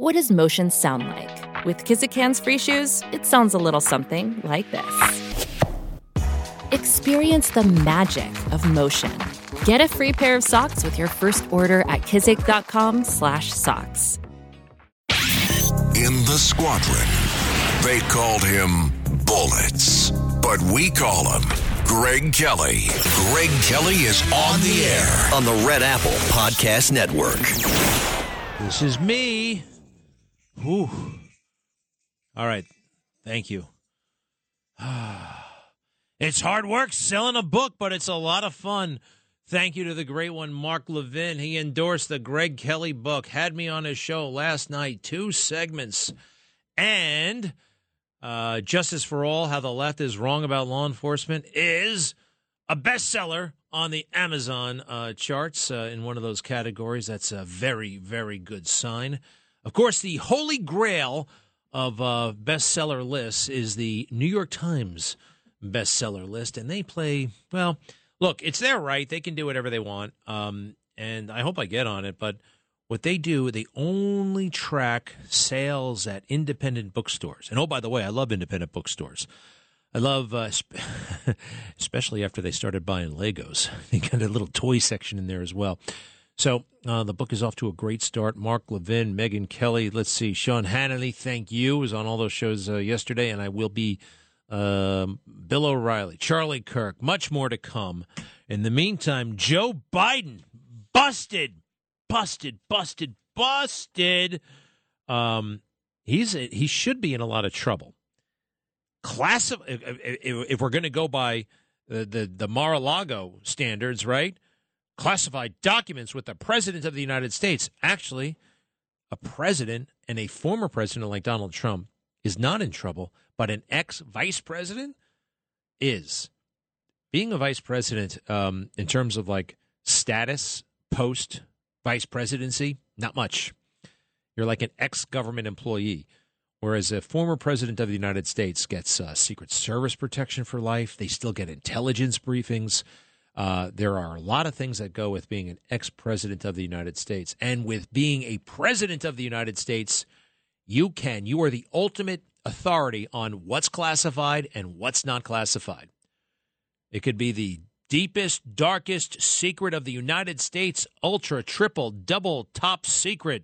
What does motion sound like? With Kizik Hands Free Shoes, it sounds a little something like this. Experience the magic of motion. Get a free pair of socks with your first order at kizik.com/socks. In the squadron, they called him Bullets, but we call him Greg Kelly. Greg Kelly is on the air on the Red Apple Podcast Network. This is me. Whew. All right. Thank you. It's hard work selling a book, but it's a lot of fun. Thank you to the great one, Mark Levin. He endorsed the Greg Kelly book, had me on his show last night, 2 segments. And Justice for All, How the Left is Wrong About Law Enforcement is a bestseller on the Amazon charts in one of those categories. That's a very, very good sign. Of course, the holy grail of bestseller lists is the New York Times bestseller list, and they play, well, look, it's their right. They can do whatever they want, and I hope I get on it, but what they do, they only track sales at independent bookstores. And oh, by the way, I love independent bookstores. I love, especially after they started buying Legos. They got a little toy section in there as well. So the book is off to a great start. Mark Levin, Megyn Kelly, let's see, Sean Hannity, thank you, was on all those shows yesterday, and I will be Bill O'Reilly, Charlie Kirk, much more to come. In the meantime, Joe Biden, busted. He should be in a lot of trouble. If we're going to go by the Mar-a-Lago standards, right? Classified documents with the President of the United States. Actually, a president and a former president like Donald Trump is not in trouble, but an ex-vice president is. Being a vice president, in terms of like status post-vice presidency, not much. You're like an ex-government employee, whereas a former president of the United States gets Secret Service protection for life. They still get intelligence briefings. There are a lot of things that go with being an ex-president of the United States. And with being a president of the United States, you are the ultimate authority on what's classified and what's not classified. It could be the deepest, darkest secret of the United States, ultra, triple, double top secret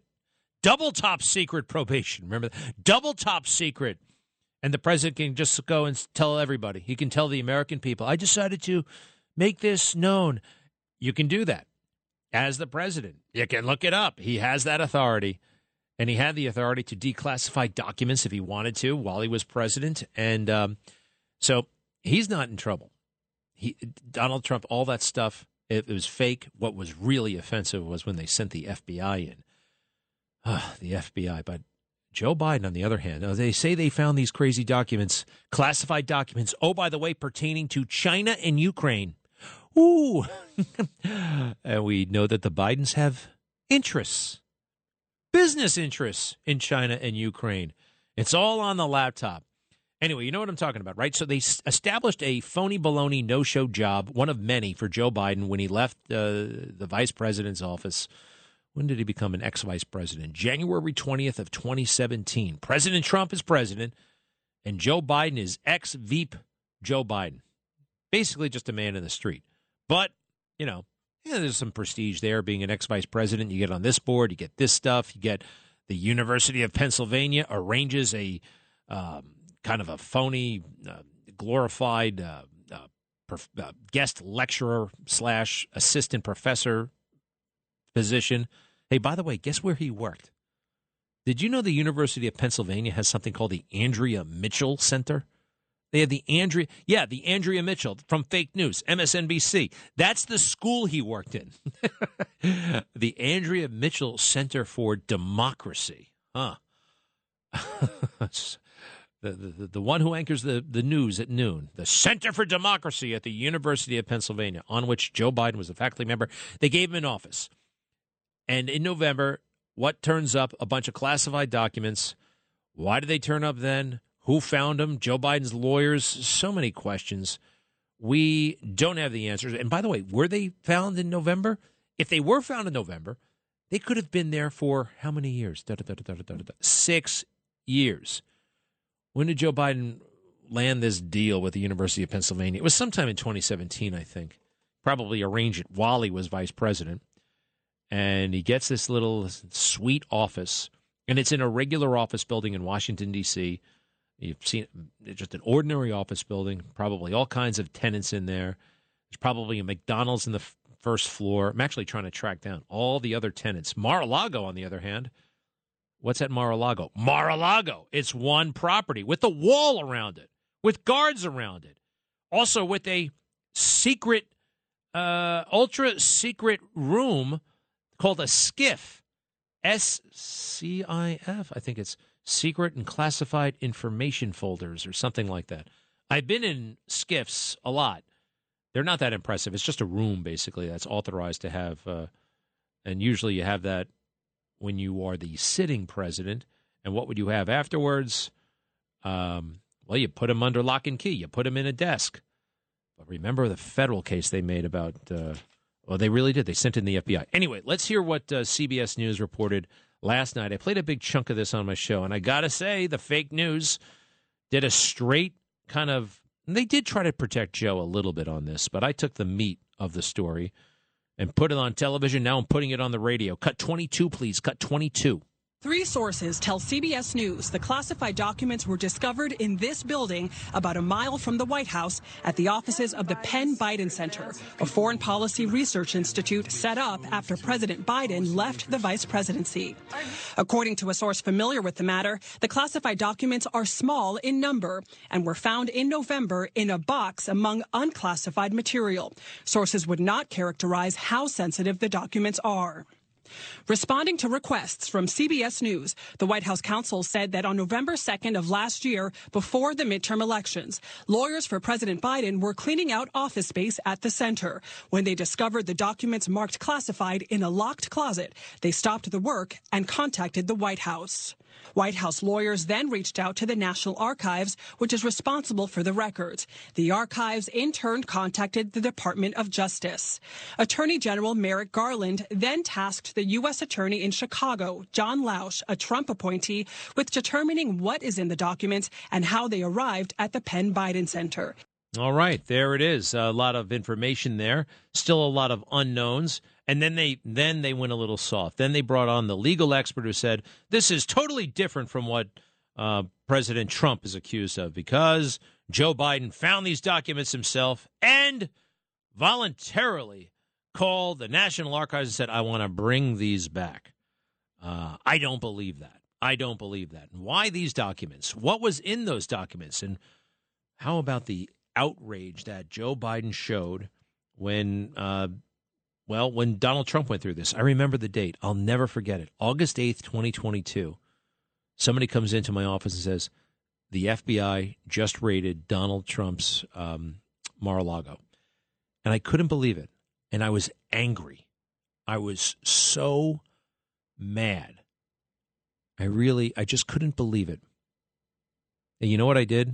probation. Remember that? Double top secret. And the president can just go and tell everybody. He can tell the American people, I decided to make this known. You can do that as the president. You can look it up. He has that authority. And he had the authority to declassify documents if he wanted to while he was president. And so he's not in trouble. Donald Trump, all that stuff, it was fake. What was really offensive was when they sent the FBI in. The FBI. But Joe Biden, on the other hand, they say they found these crazy documents, classified documents, oh, by the way, pertaining to China and Ukraine. Ooh. And we know that the Bidens have interests. Business interests in China and Ukraine. It's all on the laptop. Anyway, you know what I'm talking about, right? So they established a phony baloney no-show job, one of many for Joe Biden when he left the vice president's office. When did he become an ex-vice president? January 20th of 2017. President Trump is president, and Joe Biden is ex-Veep Joe Biden. Basically just a man in the street. But, there's some prestige there being an ex-vice president. You get on this board, you get this stuff. You get the University of Pennsylvania arranges a kind of a phony, glorified guest lecturer / assistant professor position. Hey, by the way, guess where he worked? Did you know the University of Pennsylvania has something called the Andrea Mitchell Center? They had the Andrea Mitchell from Fake News, MSNBC. That's the school he worked in. The Andrea Mitchell Center for Democracy. Huh. The one who anchors the news at noon. The Center for Democracy at the University of Pennsylvania, on which Joe Biden was a faculty member. They gave him an office. And in November, what turns up? A bunch of classified documents. Why did they turn up then? Who found them? Joe Biden's lawyers? So many questions. We don't have the answers. And by the way, were they found in November? If they were found in November, They could have been there for how many years? 6 years. When did Joe Biden land this deal with the University of Pennsylvania? It was sometime in 2017, I think. Probably arranged it while he was vice president. And he gets this little sweet office, and it's in a regular office building in Washington, D.C. You've seen it's just an ordinary office building, probably all kinds of tenants in there. There's probably a McDonald's in the first floor. I'm actually trying to track down all the other tenants. Mar-a-Lago, on the other hand. What's at Mar-a-Lago? Mar-a-Lago. It's one property with a wall around it, with guards around it. Also with a secret, ultra-secret room called a SCIF. SCIF. I think it's Secret and Classified Information Folders or something like that. I've been in SCIFs a lot. They're not that impressive. It's just a room, basically, that's authorized to have, and usually you have that when you are the sitting president. And what would you have afterwards? Well, you put them under lock and key. You put them in a desk. But remember the federal case they made about, well, they really did. They sent in the FBI. Anyway, let's hear what CBS News reported last night. I played a big chunk of this on my show, and I got to say, the fake news did a straight kind of, they did try to protect Joe a little bit on this, but I took the meat of the story and put it on television. Now I'm putting it on the radio. Cut 22, please. Cut 22. 3 sources tell CBS News the classified documents were discovered in this building about a mile from the White House at the offices of the Penn Biden Center, a foreign policy research institute set up after President Biden left the vice presidency. According to a source familiar with the matter, the classified documents are small in number and were found in November in a box among unclassified material. Sources would not characterize how sensitive the documents are. Responding to requests from CBS News, the White House counsel said that on November 2nd of last year, before the midterm elections, lawyers for President Biden were cleaning out office space at the center. When they discovered the documents marked classified in a locked closet, they stopped the work and contacted the White House. White House lawyers then reached out to the National Archives, which is responsible for the records. The archives in turn contacted the Department of Justice. Attorney General Merrick Garland then tasked the U.S. Attorney in Chicago, John Lausch, a Trump appointee, with determining what is in the documents and how they arrived at the Penn Biden Center. All right, there it is. A lot of information there. Still a lot of unknowns. And then they went a little soft. Then they brought on the legal expert who said, this is totally different from what President Trump is accused of because Joe Biden found these documents himself and voluntarily called the National Archives and said, I want to bring these back. I don't believe that. I don't believe that. And why these documents? What was in those documents? And how about the outrage that Joe Biden showed when when Donald Trump went through this? I remember the date. I'll never forget it. August 8th, 2022. Somebody comes into my office and says, the FBI just raided Donald Trump's Mar-a-Lago. And I couldn't believe it. And I was angry. I was so mad. I just couldn't believe it. And you know what I did?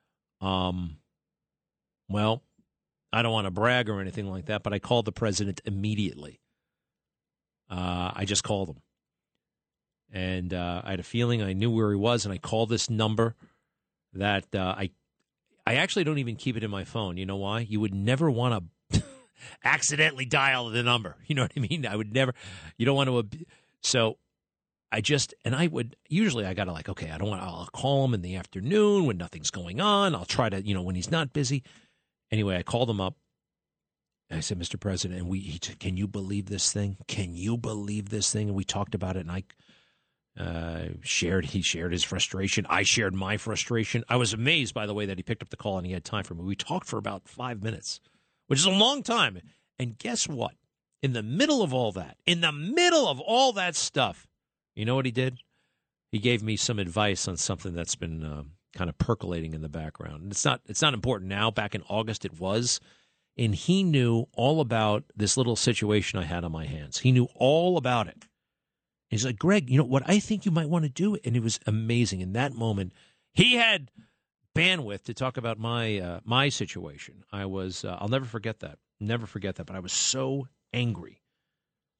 Well, I don't want to brag or anything like that, but I called the president immediately. I just called him. And I had a feeling I knew where he was, and I called this number that I actually don't even keep it in my phone. You know why? You would never want to accidentally dial the number. You know what I mean? I would never. You don't want to. So I would, usually I got to okay, I'll call him in the afternoon when nothing's going on. I'll try to, when he's not busy. Anyway, I called him up. And I said, Mr. President, and he said, can you believe this thing? Can you believe this thing? And we talked about it, and he shared his frustration. I shared my frustration. I was amazed, by the way, that he picked up the call and he had time for me. We talked for about 5 minutes, which is a long time. And guess what? In the middle of all that stuff, you know what he did? He gave me some advice on something that's been kind of percolating in the background. And it's not important now. Back in August, it was. And he knew all about this little situation I had on my hands. He knew all about it. He's like, Greg, you know what I think you might want to do? And it was amazing. In that moment, he had bandwidth to talk about my situation. I was, I'll never forget that. Never forget that. But I was so angry.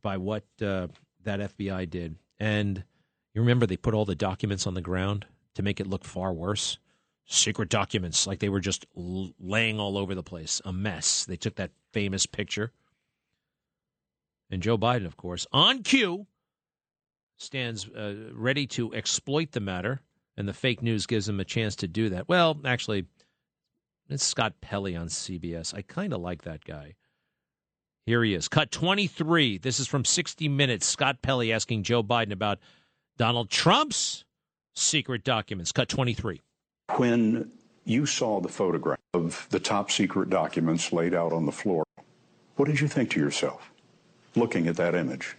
by what that FBI did. And you remember they put all the documents on the ground to make it look far worse? Secret documents, like they were just laying all over the place. A mess. They took that famous picture. And Joe Biden, of course, on cue, stands ready to exploit the matter, and the fake news gives him a chance to do that. Well, actually, it's Scott Pelley on CBS. I kind of like that guy. Here he is. Cut 23. This is from 60 Minutes. Scott Pelley asking Joe Biden about Donald Trump's secret documents. Cut 23. When you saw the photograph of the top secret documents laid out on the floor, what did you think to yourself, looking at that image?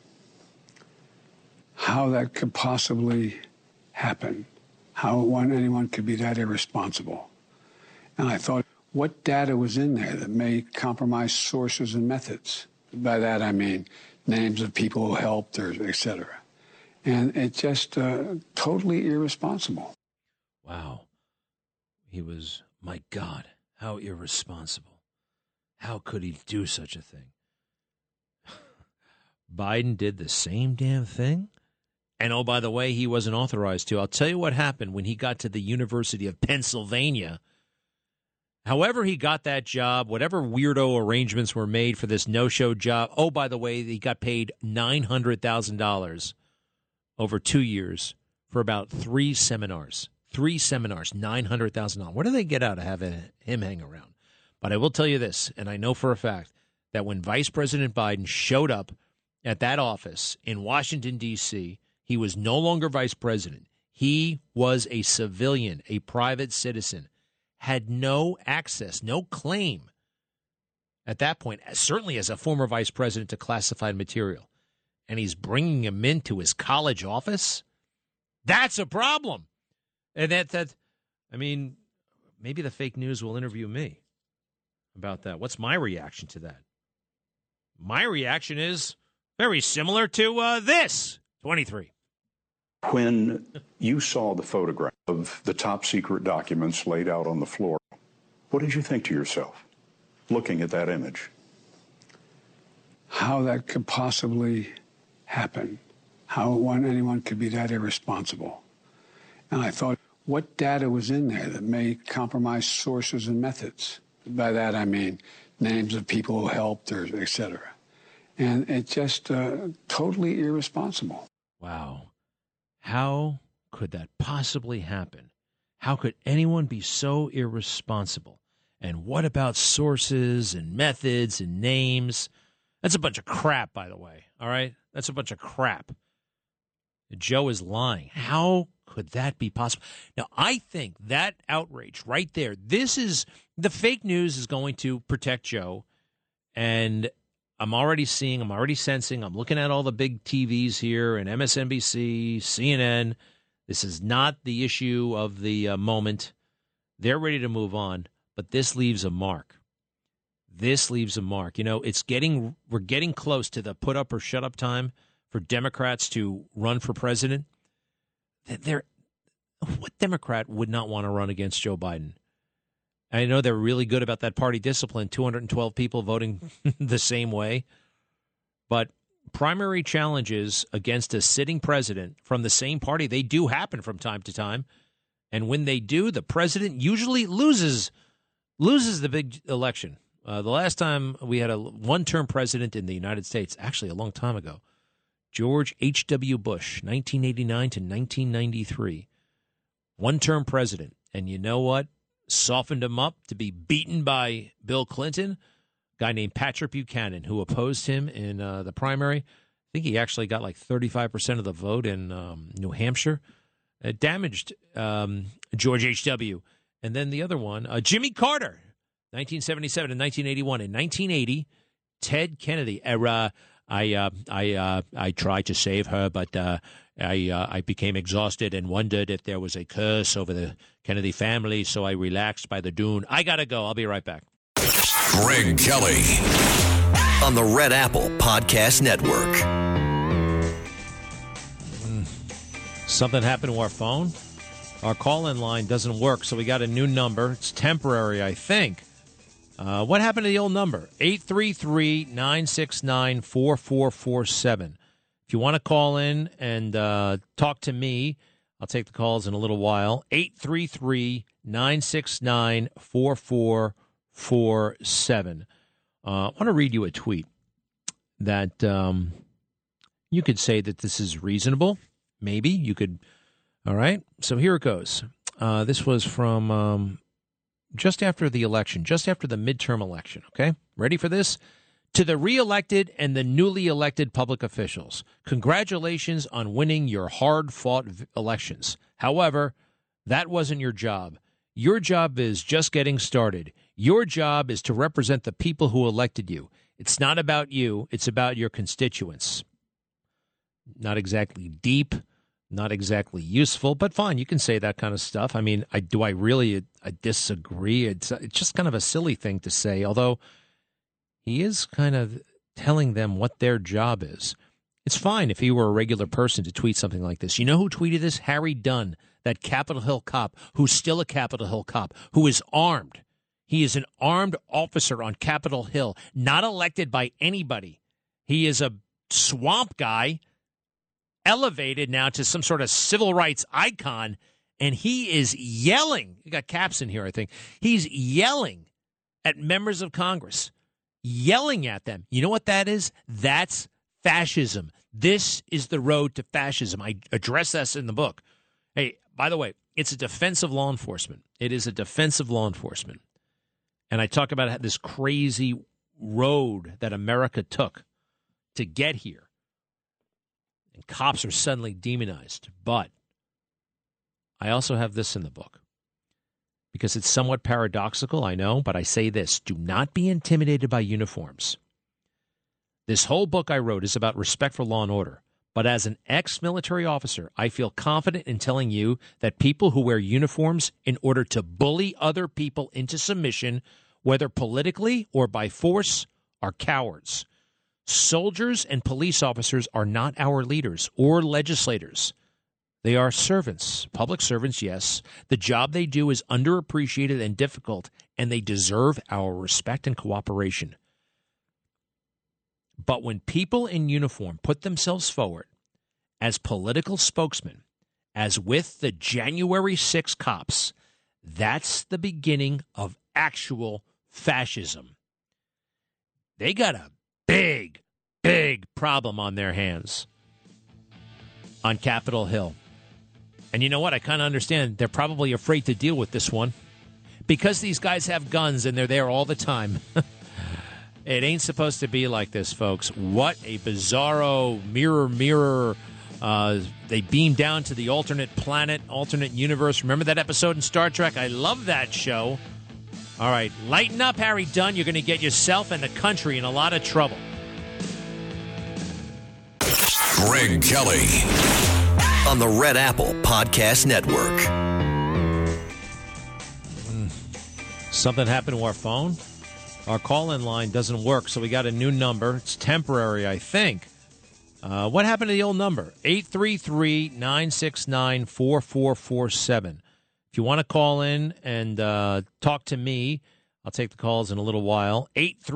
How that could possibly happen. How anyone could be that irresponsible. And I thought, what data was in there that may compromise sources and methods? By that I mean names of people who helped, or et cetera. And it's just totally irresponsible. Wow. He was, my God, how irresponsible. How could he do such a thing? Biden did the same damn thing? And oh, by the way, he wasn't authorized to. I'll tell you what happened when he got to the University of Pennsylvania. However he got that job, whatever weirdo arrangements were made for this no-show job. Oh, by the way, he got paid $900,000 over 2 years for about 3 seminars. 3 seminars, $900,000. Where do they get out of having him hang around? But I will tell you this, and I know for a fact, that when Vice President Biden showed up at that office in Washington, D.C., he was no longer vice president. He was a civilian, a private citizen, had no access, no claim at that point, certainly as a former vice president, to classified material. And he's bringing him into his college office? That's a problem. And I mean, maybe the fake news will interview me about that. What's my reaction to that? My reaction is very similar to this. 23. When you saw the photograph of the top secret documents laid out on the floor, what did you think to yourself, looking at that image? How that could possibly happen. How anyone could be that irresponsible. And I thought, what data was in there that may compromise sources and methods? By that I mean names of people who helped, or et cetera. And it's just totally irresponsible. Wow. How could that possibly happen? How could anyone be so irresponsible? And what about sources and methods and names? That's a bunch of crap, by the way. All right? That's a bunch of crap. Joe is lying. How could that be possible? Now, I think that outrage right there, this is the fake news is going to protect Joe. And I'm already sensing, I'm looking at all the big TVs here and MSNBC, CNN. This is not the issue of the moment. They're ready to move on, but this leaves a mark. This leaves a mark. You know, we're getting close to the put up or shut up time for Democrats to run for president. What Democrat would not want to run against Joe Biden? I know they're really good about that party discipline, 212 people voting the same way. But primary challenges against a sitting president from the same party, they do happen from time to time. And when they do, the president usually loses the big election. The last time we had a one-term president in the United States, actually a long time ago, George H.W. Bush, 1989 to 1993. One-term president. And you know what? Softened him up to be beaten by Bill Clinton, a guy named Patrick Buchanan, who opposed him in the primary. I think he actually got like 35% of the vote in New Hampshire. It damaged George H.W. And then the other one, Jimmy Carter, 1977 and 1981. In 1980, Ted Kennedy. I tried to save her, but I became exhausted and wondered if there was a curse over the Kennedy family, so I relaxed by the dune. I got to go. I'll be right back. Greg Kelly on the Red Apple Podcast Network. Something happened to our phone. Our call-in line doesn't work, so we got a new number. It's temporary, I think. What happened to the old number? 833-969-4447. If you want to call in and talk to me, I'll take the calls in a little while. 833-969-4447. I want to read you a tweet that you could say that this is reasonable. Maybe you could. All right. So here it goes. This was from just after the election, just after the midterm election. Okay. Ready for this? To the re-elected and the newly elected public officials, congratulations on winning your hard-fought elections. However, that wasn't your job. Your job is just getting started. Your job is to represent the people who elected you. It's not about you. It's about your constituents. Not exactly deep, not exactly useful, but fine. You can say that kind of stuff. I mean, I disagree. It's just kind of a silly thing to say, although he is kind of telling them what their job is. It's fine if he were a regular person to tweet something like this. You know who tweeted this? Harry Dunn, that Capitol Hill cop, who's still a Capitol Hill cop, who is armed. He is an armed officer on Capitol Hill, not elected by anybody. He is a swamp guy, elevated now to some sort of civil rights icon, and he is yelling. You got caps in here, I think. He's yelling at members of Congress. Yelling at them. You know what that is? That's fascism. This is the road to fascism. I address this in the book. Hey, by the way, it's a defense of law enforcement. It is a defense of law enforcement. And I talk about this crazy road that America took to get here. And cops are suddenly demonized. But I also have this in the book. Because it's somewhat paradoxical, I know, but I say this. Do not be intimidated by uniforms. This whole book I wrote is about respect for law and order. But as an ex-military officer, I feel confident in telling you that people who wear uniforms in order to bully other people into submission, whether politically or by force, are cowards. Soldiers and police officers are not our leaders or legislators. They are servants, public servants, yes. The job they do is underappreciated and difficult, and they deserve our respect and cooperation. But when people in uniform put themselves forward as political spokesmen, as with the January 6 cops, that's the beginning of actual fascism. They got a big, big problem on their hands on Capitol Hill. And you know what? I kind of understand. They're probably afraid to deal with this one because these guys have guns and they're there all the time. It ain't supposed to be like this, folks. What a bizarro mirror. They beam down to the alternate planet, alternate universe. Remember that episode in Star Trek? I love that show. All right, lighten up, Harry Dunn. You're going to get yourself and the country in a lot of trouble. Greg Kelly on the Red Apple Podcast Network. Something happened to our phone. Our call-in line doesn't work, so we got a new number. It's temporary, I think. What happened to the old number? 833-969-4447. If you want to call in and talk to me, I'll take the calls in a little while.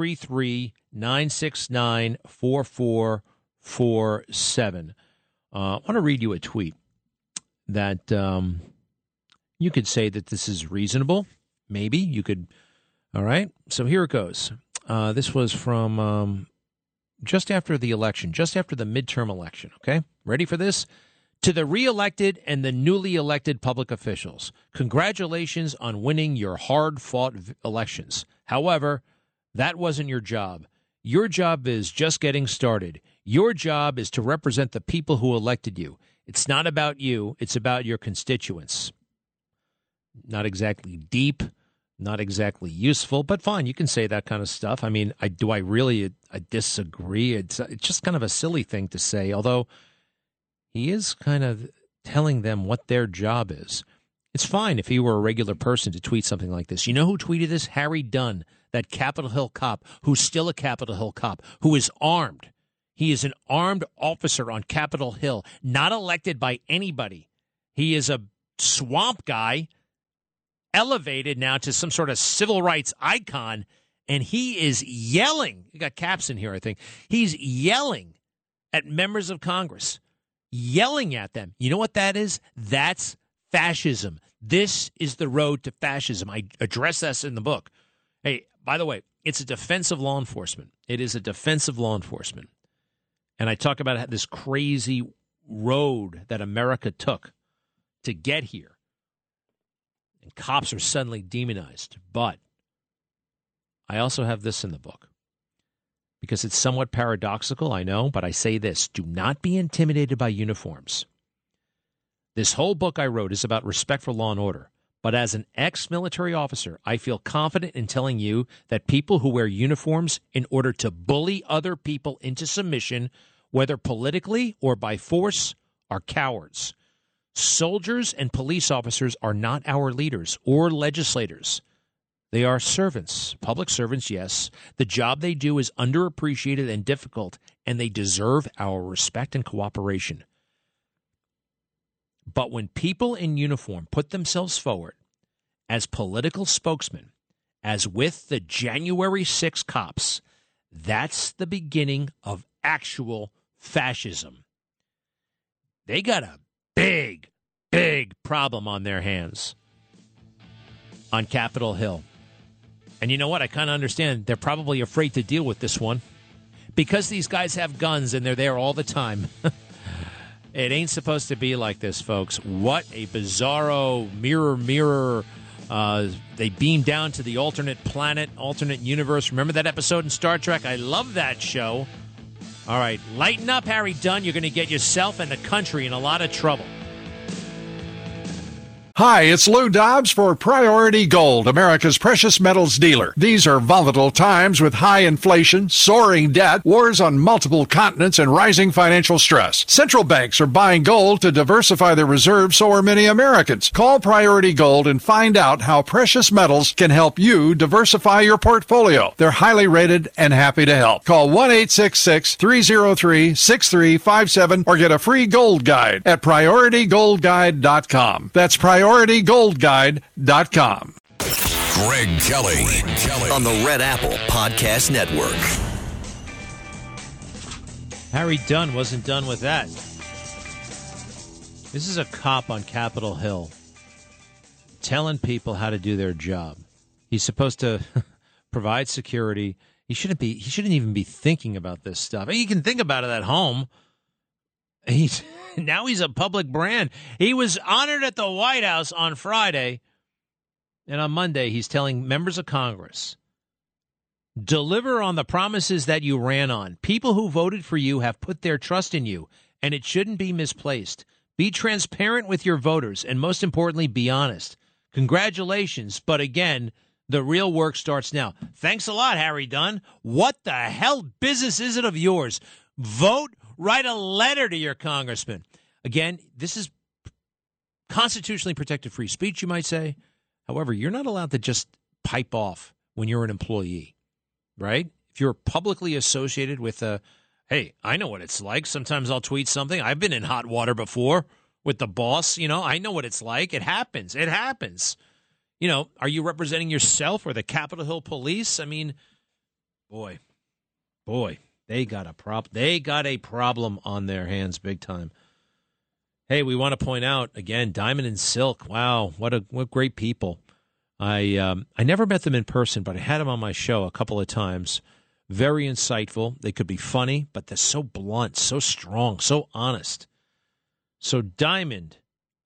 833-969-4447. I want to read you a tweet that you could say that this is reasonable. Maybe you could. All right. So here it goes. This was from just after the election, just after the midterm election. Okay. Ready for this? To the re-elected and the newly elected public officials, congratulations on winning your hard-fought elections. However, that wasn't your job. Your job is just getting started. Your job is to represent the people who elected you. It's not about you. It's about your constituents. Not exactly deep, not exactly useful, but fine. You can say that kind of stuff. I mean, I disagree. It's just kind of a silly thing to say, although he is kind of telling them what their job is. It's fine if he were a regular person to tweet something like this. You know who tweeted this? Harry Dunn, that Capitol Hill cop, who's still a Capitol Hill cop, who is armed. He is an armed officer on Capitol Hill, not elected by anybody. He is a swamp guy, elevated now to some sort of civil rights icon, and he is yelling. You got caps in here, I think. He's yelling at members of Congress, yelling at them. You know what that is? That's fascism. This is the road to fascism. I address this in the book. Hey, by the way, it's a defense of law enforcement. It is a defense of law enforcement. And I talk about this crazy road that America took to get here. And cops are suddenly demonized. But I also have this in the book. Because it's somewhat paradoxical, I know, but I say this. Do not be intimidated by uniforms. This whole book I wrote is about respect for law and order. But as an ex-military officer, I feel confident in telling you that people who wear uniforms in order to bully other people into submission, whether politically or by force, are cowards. Soldiers and police officers are not our leaders or legislators. They are servants, public servants, yes. The job they do is underappreciated and difficult, and they deserve our respect and cooperation. But when people in uniform put themselves forward as political spokesmen, as with the January 6 cops, that's the beginning of actual fascism. They got a big, big problem on their hands on Capitol Hill. And you know what? I kind of understand. They're probably afraid to deal with this one because these guys have guns and they're there all the time. It ain't supposed to be like this, folks. What a bizarro mirror. They beam down to the alternate planet, alternate universe. Remember that episode in Star Trek? I love that show. All right, lighten up, Harry Dunn. You're going to get yourself and the country in a lot of trouble. Hi, it's Lou Dobbs for Priority Gold, America's precious metals dealer. These are volatile times with high inflation, soaring debt, wars on multiple continents, and rising financial stress. Central banks are buying gold to diversify their reserves, so are many Americans. Call Priority Gold and find out how precious metals can help you diversify your portfolio. They're highly rated and happy to help. Call 1-866-303-6357 or get a free gold guide at PriorityGoldGuide.com. That's PriorityGoldGuide.com. Greg Kelly on the Red Apple Podcast Network. Harry Dunn wasn't done with that. This is a cop on Capitol Hill telling people how to do their job. He's supposed to provide security. He shouldn't even be thinking about this stuff. He can think about it at home. Now he's a public brand. He was honored at the White House on Friday, and on Monday he's telling members of Congress, deliver on the promises that you ran on. People who voted for you have put their trust in you, and it shouldn't be misplaced. Be transparent with your voters, and most importantly, be honest. Congratulations, but again, the real work starts now. Thanks a lot, Harry Dunn. What the hell business is it of yours? Vote. Write a letter to your congressman. Again, this is constitutionally protected free speech, you might say. However, you're not allowed to just pipe off when you're an employee, right? If you're publicly associated with hey, I know what it's like. Sometimes I'll tweet something. I've been in hot water before with the boss. You know, I know what it's like. It happens. It happens. You know, are you representing yourself or the Capitol Hill Police? I mean, boy. They got a problem on their hands big time. Hey, we want to point out, again, Diamond and Silk. Wow, what great people. I never met them in person, but I had them on my show a couple of times. Very insightful. They could be funny, but they're so blunt, so strong, so honest. So Diamond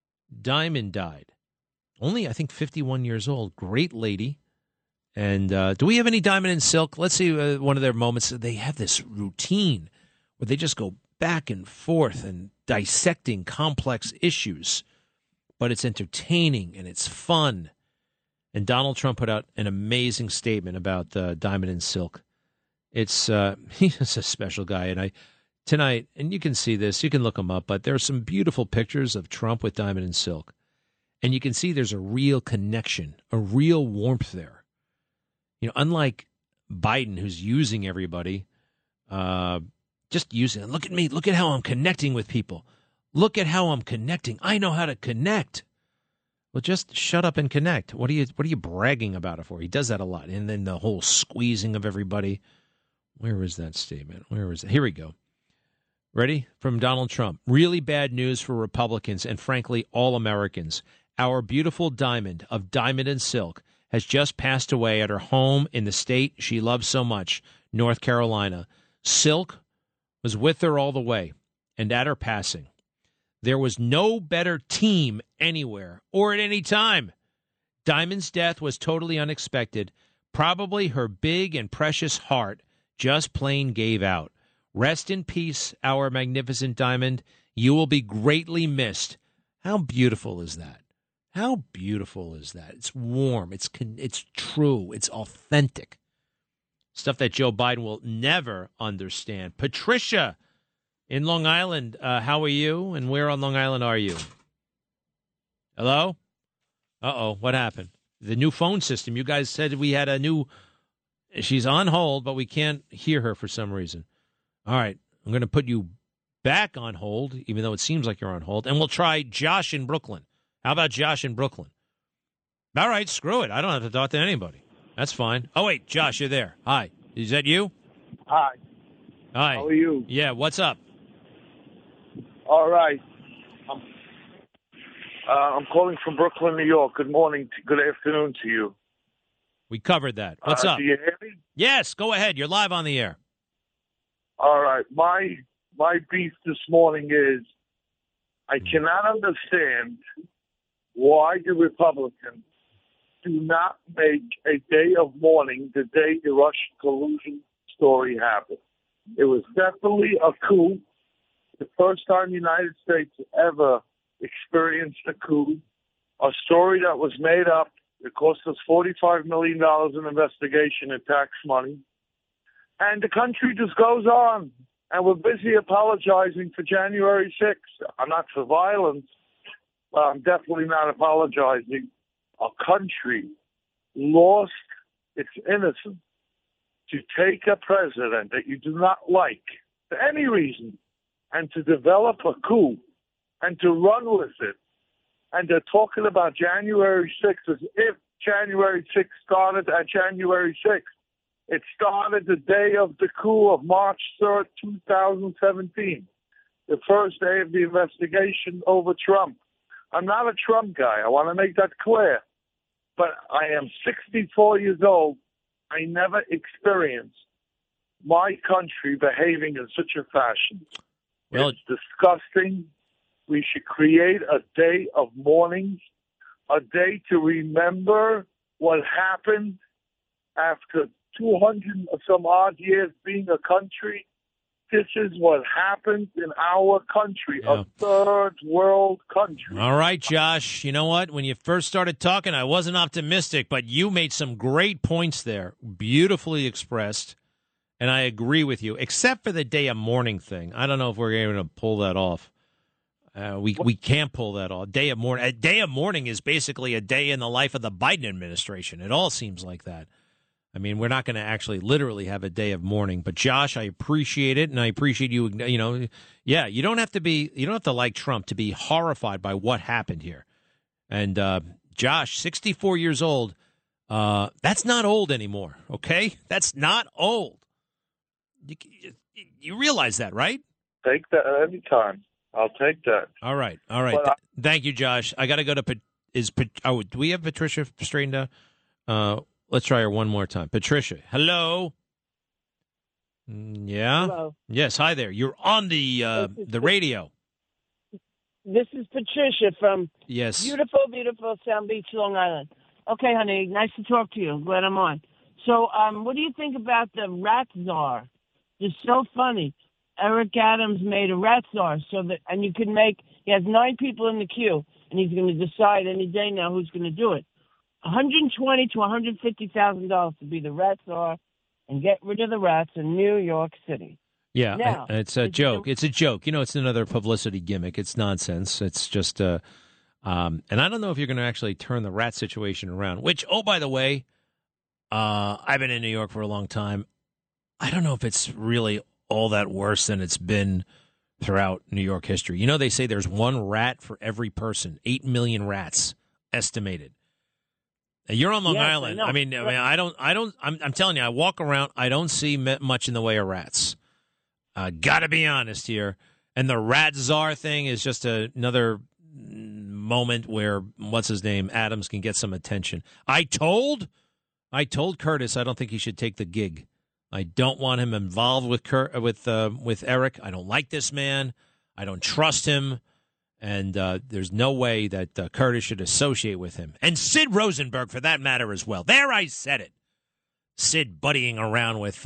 died. Only, I think, 51 years old. Great lady. And do we have any Diamond and Silk? Let's see one of their moments. They have this routine where they just go back and forth and dissecting complex issues. But it's entertaining and it's fun. And Donald Trump put out an amazing statement about Diamond and Silk. He's a special guy. And tonight, and you can see this, you can look him up, but there are some beautiful pictures of Trump with Diamond and Silk. And you can see there's a real connection, a real warmth there. You know, unlike Biden, who's using everybody, just using it. Look at me. Look at how I'm connecting with people. Look at how I'm connecting. I know how to connect. Well, just shut up and connect. What are you bragging about it for? He does that a lot. And then the whole squeezing of everybody. Where is that statement? Where is it? Here we go. Ready? From Donald Trump. Really bad news for Republicans and, frankly, all Americans. Our beautiful Diamond of Diamond and Silk has just passed away at her home in the state she loves so much, North Carolina. Silk was with her all the way, and at her passing, there was no better team anywhere or at any time. Diamond's death was totally unexpected. Probably her big and precious heart just plain gave out. Rest in peace, our magnificent Diamond. You will be greatly missed. How beautiful is that? How beautiful is that? It's warm. It's true. It's authentic. Stuff that Joe Biden will never understand. Patricia in Long Island, how are you? And where on Long Island are you? Hello? Uh-oh, what happened? The new phone system. You guys said we had a new... She's on hold, but we can't hear her for some reason. All right, I'm going to put you back on hold, even though it seems like you're on hold, and we'll try Josh in Brooklyn. How about Josh in Brooklyn? All right, screw it. I don't have to talk to anybody. That's fine. Oh, wait, Josh, you're there. Hi. Is that you? Hi. Hi. How are you? Yeah, what's up? All right. I'm calling from Brooklyn, New York. Good morning. Good afternoon to you. We covered that. What's up? Do you hear me? Yes, go ahead. You're live on the air. All right. My beef this morning is I cannot understand why the Republicans do not make a day of mourning the day the Russian collusion story happened. It was definitely a coup. The first time the United States ever experienced a coup. A story that was made up. It cost us $45 million in investigation and tax money. And the country just goes on. And we're busy apologizing for January 6th. I'm not for violence, but I'm definitely not apologizing. A country lost its innocence to take a president that you do not like for any reason and to develop a coup and to run with it. And they're talking about January 6th as if January 6th started at January 6th. It started the day of the coup of March 3rd, 2017, the first day of the investigation over Trump. I'm not a Trump guy. I want to make that clear. But I am 64 years old. I never experienced my country behaving in such a fashion. Well, it's disgusting. We should create a day of mourning, a day to remember what happened after 200 or some odd years being a country. This is what happened in our country, a third world country. All right, Josh. You know what? When you first started talking, I wasn't optimistic, but you made some great points there, beautifully expressed, and I agree with you, except for the day of mourning thing. I don't know if we're going to pull that off. We can't pull that off. A day of mourning is basically a day in the life of the Biden administration. It all seems like that. I mean, we're not going to actually literally have a day of mourning. But Josh, I appreciate it, and I appreciate you. You know, yeah, you don't have to like Trump to be horrified by what happened here. And Josh, 64 years old, that's not old anymore. Okay, that's not old. You realize that, right? Take that anytime. I'll take that. All right. Thank you, Josh. I got to go to do we have Patricia straightened out? Let's try her one more time. Patricia, hello. Yeah. Hello. Yes. Hi there. You're on the radio. This is Patricia from beautiful, beautiful Sound Beach, Long Island. Okay, honey. Nice to talk to you. I'm glad I'm on. So, what do you think about the rat czar? It's so funny. Eric Adams made a rat czar and you can he has 9 people in the queue, and he's going to decide any day now who's going to do it. $120,000 to $150,000 to be the rat czar and get rid of the rats in New York City. Yeah, now, it's a joke. It's a joke. You know, it's another publicity gimmick. It's nonsense. It's just and I don't know if you're going to actually turn the rat situation around. Which, oh, by the way, I've been in New York for a long time. I don't know if it's really all that worse than it's been throughout New York history. You know, they say there's one rat for every person, 8 million rats. estimated. You're on Long Island. I'm telling you, I walk around. I don't see much in the way of rats. Got to be honest here. And the rat czar thing is just another moment where what's his name Adams can get some attention. I told Curtis I don't think he should take the gig. I don't want him involved with Eric. I don't like this man. I don't trust him. And there's no way that Curtis should associate with him. And Sid Rosenberg, for that matter, as well. There, I said it. Sid buddying around with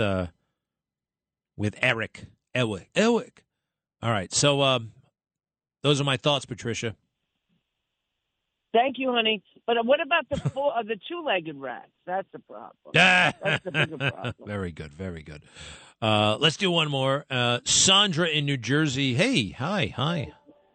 Eric. All right, so those are my thoughts, Patricia. Thank you, honey. But what about the two-legged rats? That's the problem. That's the bigger problem. Very good, very good. Let's do one more. Sandra in New Jersey. Hey, hi.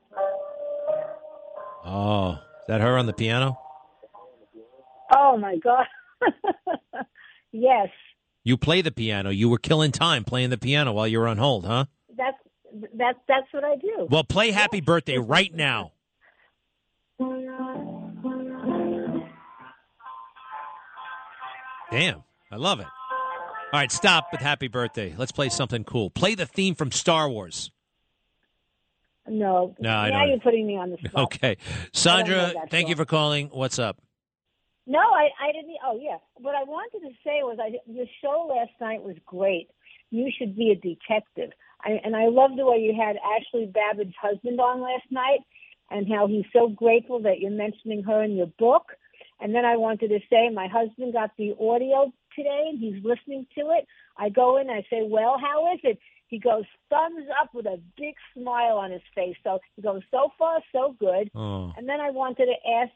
Oh, is that her on the piano? Oh, my God. Yes. You play the piano. You were killing time playing the piano while you were on hold, huh? That's what I do. Well, play Happy Birthday right now. Damn, I love it. All right, stop with Happy Birthday. Let's play something cool. Play the theme from Star Wars. No, now you're putting me on the spot. Okay. Sandra, thank you for calling. What's up? No, I didn't. Oh, yeah. What I wanted to say was your show last night was great. You should be a detective. And I love the way you had Ashley Babbitt's husband on last night and how he's so grateful that you're mentioning her in your book. And then I wanted to say my husband got the audio today and he's listening to it. I go in, I say, well, how is it? He goes, thumbs up with a big smile on his face. So he goes, so far, so good. Oh. And then I wanted to ask,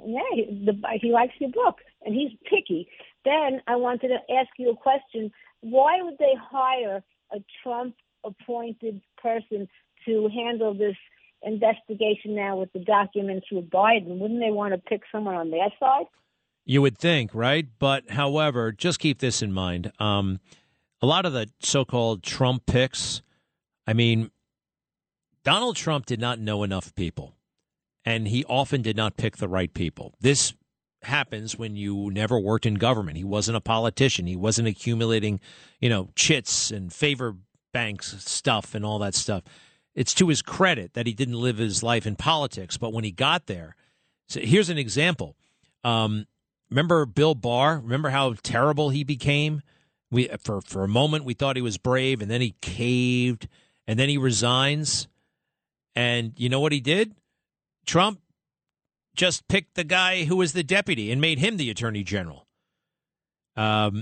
he likes your book, and he's picky. Then I wanted to ask you a question. Why would they hire a Trump-appointed person to handle this investigation now with the documents with Biden? Wouldn't they want to pick someone on their side? You would think, right? But, however, just keep this in mind. A lot of the so-called Trump picks, I mean, Donald Trump did not know enough people, and he often did not pick the right people. This happens when you never worked in government. He wasn't a politician. He wasn't accumulating, chits and favor banks stuff and all that stuff. It's to his credit that he didn't live his life in politics, but when he got there, so here's an example. Remember Bill Barr? Remember how terrible he became? For a moment, we thought he was brave, and then he caved, and then he resigns. And you know what he did? Trump just picked the guy who was the deputy and made him the attorney general. And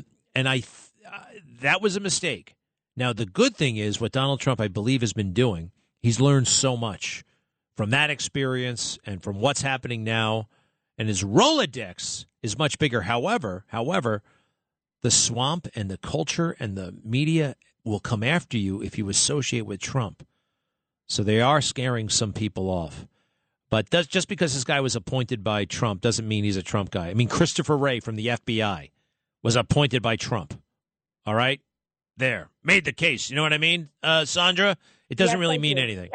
that was a mistake. Now, the good thing is what Donald Trump, I believe, has been doing, he's learned so much from that experience and from what's happening now. And his Rolodex is much bigger. However, the swamp and the culture and the media will come after you if you associate with Trump. So they are scaring some people off. But just because this guy was appointed by Trump doesn't mean he's a Trump guy. I mean, Christopher Wray from the FBI was appointed by Trump. All right? There. Made the case. You know what I mean, Sandra? It doesn't really mean anything.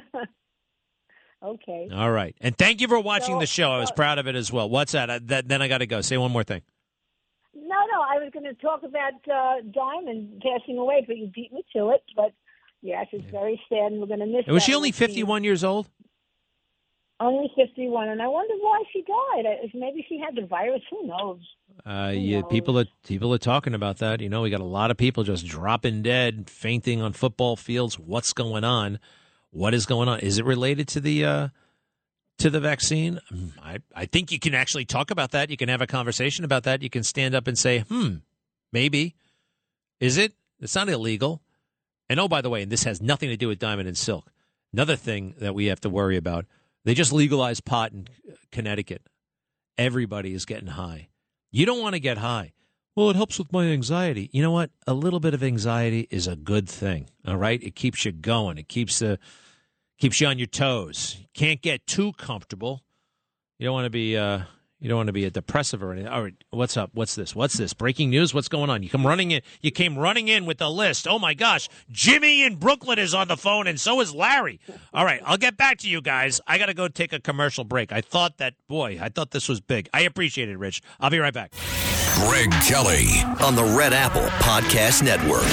Okay. All right. And thank you for watching the show. I was proud of it as well. What's that? Then I got to go. Say one more thing. No, I was going to talk about Diamond passing away, but you beat me to it. But, yes, it's very sad, and we're going to miss Was she only 51 years old? Only 51, and I wonder why she died. Maybe she had the virus. Who knows? People are talking about that. We got a lot of people just dropping dead, fainting on football fields. What's going on? What is going on? Is it related to the vaccine? I think you can actually talk about that. You can have a conversation about that. You can stand up and say, maybe. Is it? It's not illegal. And oh, by the way, and this has nothing to do with Diamond and Silk. Another thing that we have to worry about, they just legalized pot in Connecticut. Everybody is getting high. You don't want to get high. Well, it helps with my anxiety. You know what? A little bit of anxiety is a good thing, all right? It keeps you going. It keeps you on your toes. You can't get too comfortable. You don't want to be You don't want to be a depressive or anything. All right, what's up? What's this? What's this? Breaking news? What's going on? You came running in with the list. Oh, my gosh. Jimmy in Brooklyn is on the phone, and so is Larry. All right, I'll get back to you guys. I got to go take a commercial break. I thought this was big. I appreciate it, Rich. I'll be right back. Greg Kelly on the Red Apple Podcast Network.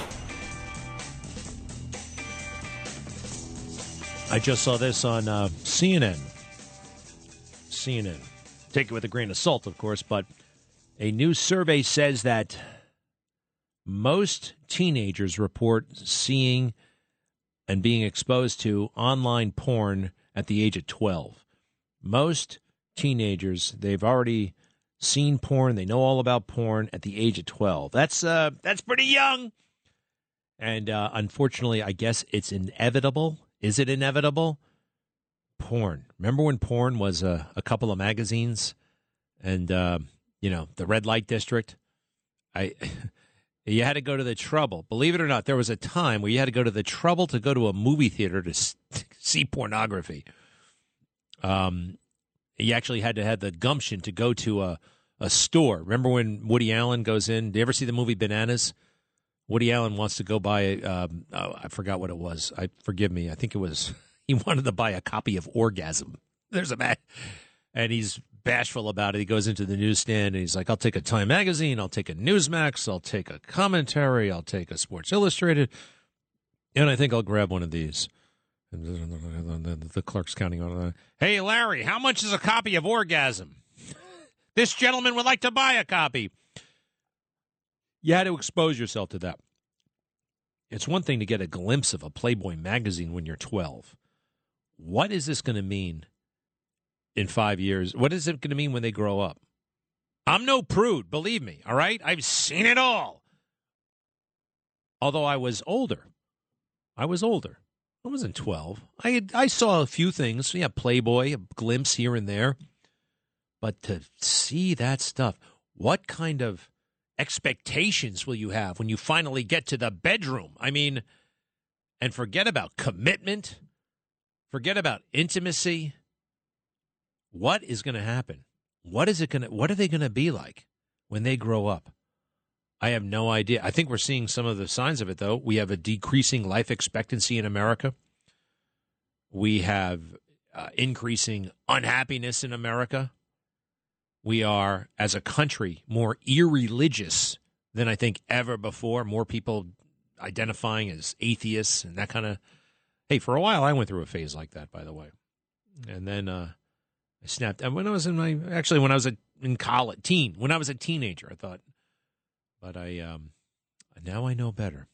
I just saw this on CNN. Take it with a grain of salt, of course, but a new survey says that most teenagers report seeing and being exposed to online porn at the age of 12. Most teenagers, they've already seen porn, they know all about porn at the age of 12. That's pretty young. And unfortunately, I guess it's inevitable. Is it inevitable? Porn. Remember when porn was a couple of magazines and, the red light district? You had to go to the trouble. Believe it or not, there was a time where you had to go to the trouble to go to a movie theater to see pornography. You actually had to have the gumption to go to a store. Remember when Woody Allen goes in? Do you ever see the movie Bananas? Woody Allen wants to go buy, I forgot what it was. Forgive me. I think it was... He wanted to buy a copy of Orgasm. There's a man, and he's bashful about it. He goes into the newsstand, and he's like, I'll take a Time magazine, I'll take a Newsmax, I'll take a commentary, I'll take a Sports Illustrated, and I think I'll grab one of these. And the clerk's counting on it. Hey, Larry, how much is a copy of Orgasm? This gentleman would like to buy a copy. You had to expose yourself to that. It's one thing to get a glimpse of a Playboy magazine when you're 12. What is this going to mean in 5 years? What is it going to mean when they grow up? I'm no prude, believe me, all right? I've seen it all. Although I was older. I wasn't 12. I saw a few things. Yeah, Playboy, a glimpse here and there. But to see that stuff, what kind of expectations will you have when you finally get to the bedroom? I mean, and forget about commitment. Forget about intimacy. What is going to happen? What are they going to be like when they grow up? I have no idea. I think we're seeing some of the signs of it, though. We have a decreasing life expectancy in America. We have increasing unhappiness in America. We are, as a country, more irreligious than I think ever before. More people identifying as atheists and that kind of. Hey, for a while I went through a phase like that, by the way, and then I snapped. And when I was in college, when I was a teenager, I thought, but now I know better.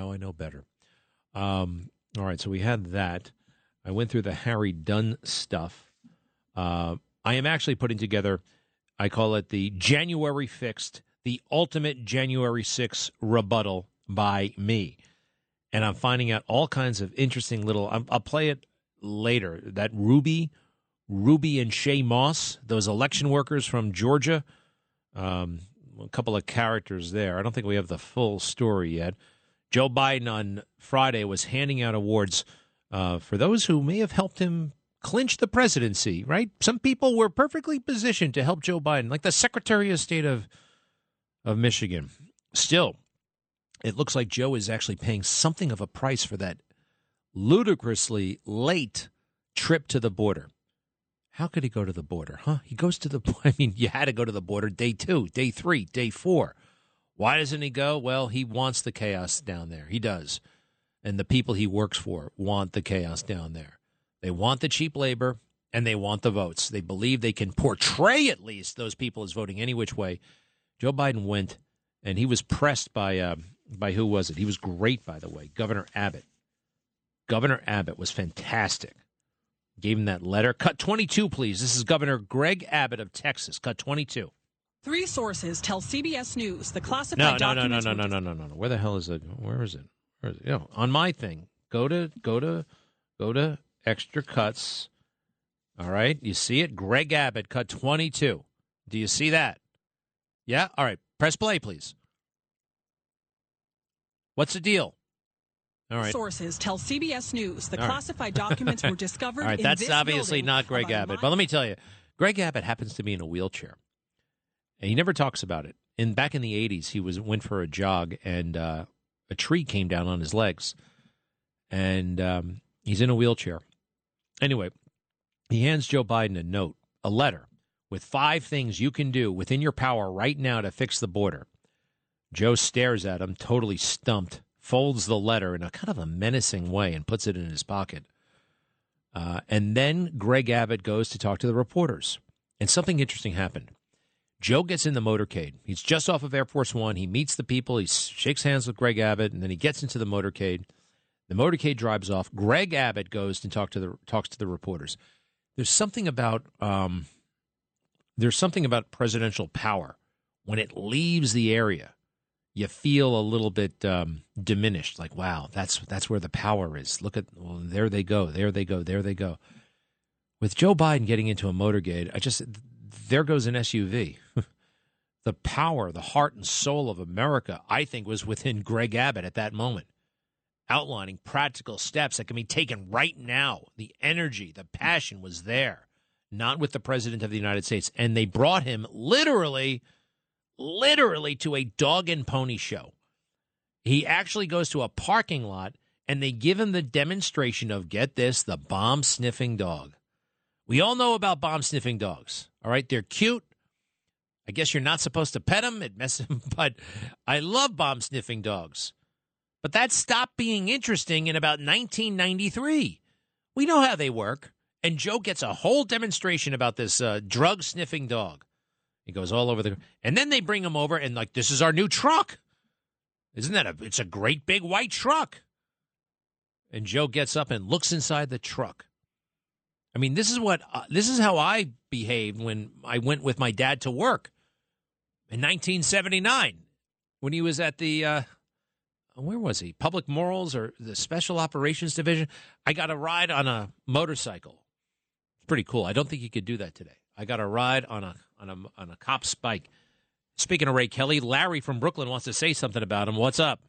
All right, so we had that. I went through the Harry Dunn stuff. I am actually putting together. I call it the January Fixed, the ultimate January 6 rebuttal by me. And I'm finding out all kinds of interesting little, I'll play it later, that Ruby and Shay Moss, those election workers from Georgia, a couple of characters there. I don't think we have the full story yet. Joe Biden on Friday was handing out awards for those who may have helped him clinch the presidency, right? Some people were perfectly positioned to help Joe Biden, like the Secretary of State of Michigan. Still, it looks like Joe is actually paying something of a price for that ludicrously late trip to the border. How could he go to the border, huh? He goes to the – I mean, you had to go to the border day 2, day 3, day 4. Why doesn't he go? Well, he wants the chaos down there. He does. And the people he works for want the chaos down there. They want the cheap labor, and they want the votes. They believe they can portray at least those people as voting any which way. Joe Biden went, and he was pressed by who was it? He was great, by the way, Governor Abbott. Governor Abbott was fantastic. Gave him that letter. Cut 22, please. This is Governor Greg Abbott of Texas. Cut 22. 3 sources tell CBS News the classified documents. No. Where the hell is it? Where is it? On my thing. Go to extra cuts. All right. You see it? Greg Abbott, cut 22. Do you see that? Yeah? All right. Press play, please. What's the deal? All right. Sources tell CBS News the classified documents were discovered. All right, that's obviously not Greg Abbott. But let me tell you, Greg Abbott happens to be in a wheelchair, and he never talks about it. Back in the 80s, he went for a jog, and a tree came down on his legs, and he's in a wheelchair. Anyway, he hands Joe Biden a letter, with 5 things you can do within your power right now to fix the border. Joe stares at him, totally stumped, folds the letter in a kind of a menacing way and puts it in his pocket. And then Greg Abbott goes to talk to the reporters. And something interesting happened. Joe gets in the motorcade. He's just off of Air Force One. He meets the people. He shakes hands with Greg Abbott, and then he gets into the motorcade. The motorcade drives off. Greg Abbott goes and talks to the reporters. There's something about presidential power. When it leaves the area, you feel a little bit diminished. Like, wow, that's where the power is. Look at, well, there they go. With Joe Biden getting into a motorcade, there goes an SUV. The power, the heart and soul of America, I think, was within Greg Abbott at that moment, outlining practical steps that can be taken right now. The energy, the passion was there, not with the President of the United States. And they brought him literally to a dog and pony show. He actually goes to a parking lot, and they give him the demonstration of, get this, the bomb-sniffing dog. We all know about bomb-sniffing dogs, all right? They're cute. I guess you're not supposed to pet them. It messes them, but I love bomb-sniffing dogs. But that stopped being interesting in about 1993. We know how they work. And Joe gets a whole demonstration about this drug-sniffing dog. He goes all over and then they bring him over and, like, this is our new truck. Isn't that it's a great big white truck. And Joe gets up and looks inside the truck. I mean, this is how I behaved when I went with my dad to work in 1979 when he was at the, where was he? Public Morals or the Special Operations Division. I got a ride on a motorcycle. It's pretty cool. I don't think you could do that today. I got a ride on a cop's bike. Speaking of Ray Kelly, Larry from Brooklyn wants to say something about him. What's up?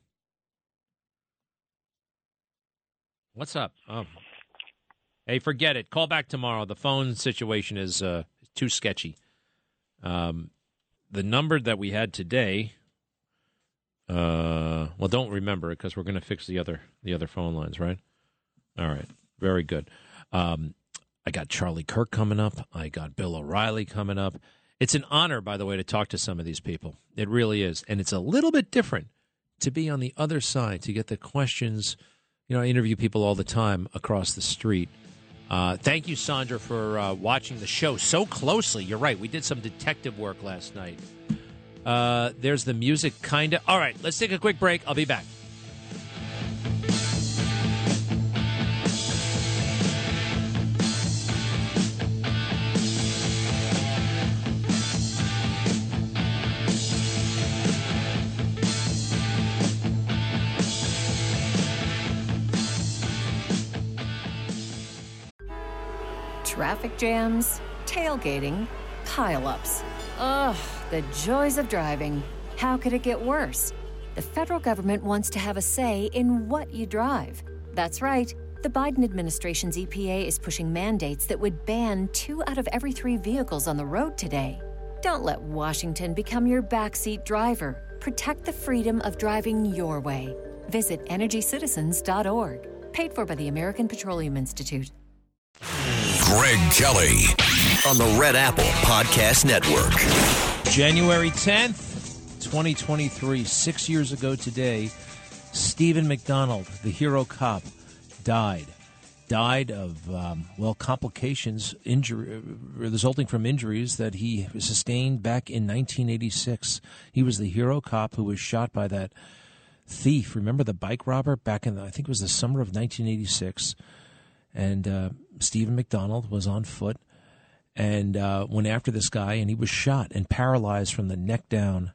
What's up? Oh. Hey, forget it. Call back tomorrow. The phone situation is too sketchy. The number that we had today, well, don't remember it because we're going to fix the other phone lines, right? All right. Very good. I got Charlie Kirk coming up. I got Bill O'Reilly coming up. It's an honor, by the way, to talk to some of these people. It really is. And it's a little bit different to be on the other side, to get the questions. You know, I interview people all the time across the street. Thank you, Sandra, for watching the show so closely. You're right. We did some detective work last night. There's the music, kind of. All right, let's take a quick break. I'll be back. Traffic jams, tailgating, pile-ups. Ugh, the joys of driving. How could it get worse? The federal government wants to have a say in what you drive. That's right. The Biden administration's EPA is pushing mandates that would ban 2 out of every 3 vehicles on the road today. Don't let Washington become your backseat driver. Protect the freedom of driving your way. Visit EnergyCitizens.org. Paid for by the American Petroleum Institute. Greg Kelly on the Red Apple Podcast Network. January 10th, 2023, 6 years ago today, Stephen McDonald, the hero cop, died of, complications, injury resulting from injuries that he sustained back in 1986. He was the hero cop who was shot by that thief. Remember the bike robber back in, I think it was the summer of 1986. And Stephen McDonald was on foot and went after this guy, and he was shot and paralyzed from the neck down.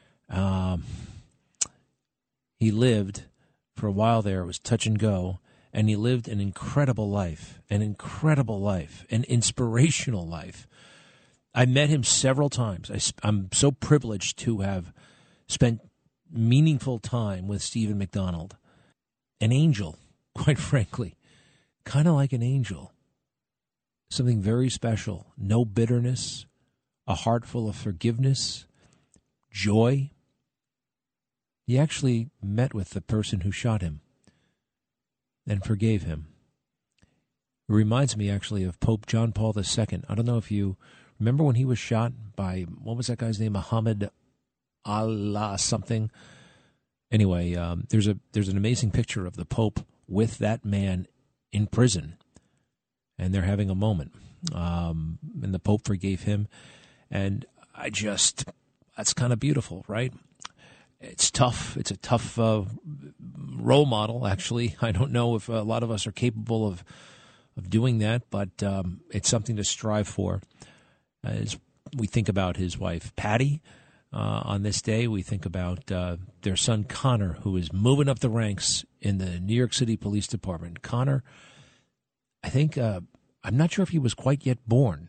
He lived for a while there. It was touch and go, and he lived an incredible life, an inspirational life. I met him several times. I'm so privileged to have spent meaningful time with Stephen McDonald. An angel, quite frankly. Kind of like an angel. something very special. No bitterness, a heart full of forgiveness, joy. He actually met with the person who shot him and forgave him. It reminds me actually of Pope John Paul II. I don't know if you remember when he was shot by, what was that guy's name? Muhammad Allah something. Anyway, there's an amazing picture of the Pope with that man in prison, and they're having a moment. And the Pope forgave him, and that's kind of beautiful, right? It's tough. It's a tough role model, actually. I don't know if a lot of us are capable of doing that, but it's something to strive for. As we think about his wife, Patty, on this day, we think about their son, Connor, who is moving up the ranks in the New York City Police Department. Connor, I think, I'm not sure if he was quite yet born.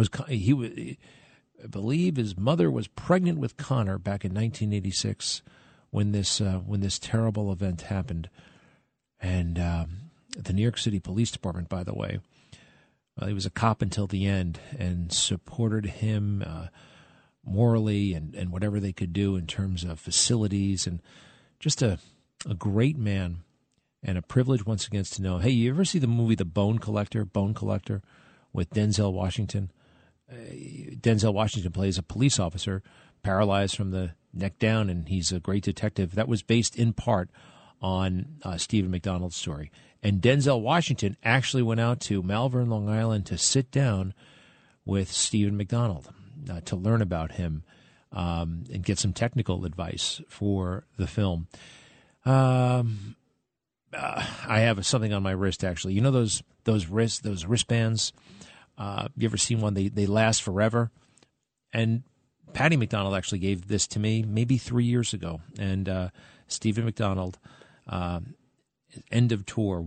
I believe his mother was pregnant with Connor back in 1986 when this terrible event happened. And the New York City Police Department, by the way, he was a cop until the end and supported him morally and whatever they could do in terms of facilities, and just a great man and a privilege once again to know. Hey, you ever see the movie The Bone Collector with Denzel Washington? Denzel Washington plays a police officer paralyzed from the neck down, and he's a great detective. That was based in part on Stephen McDonald's story. And Denzel Washington actually went out to Malvern, Long Island to sit down with Stephen McDonald to learn about him and get some technical advice for the film. I have something on my wrist, actually. You know those wristbands? You ever seen one? They last forever. And Patty McDonald actually gave this to me maybe 3 years ago. And Stephen McDonald, end of tour,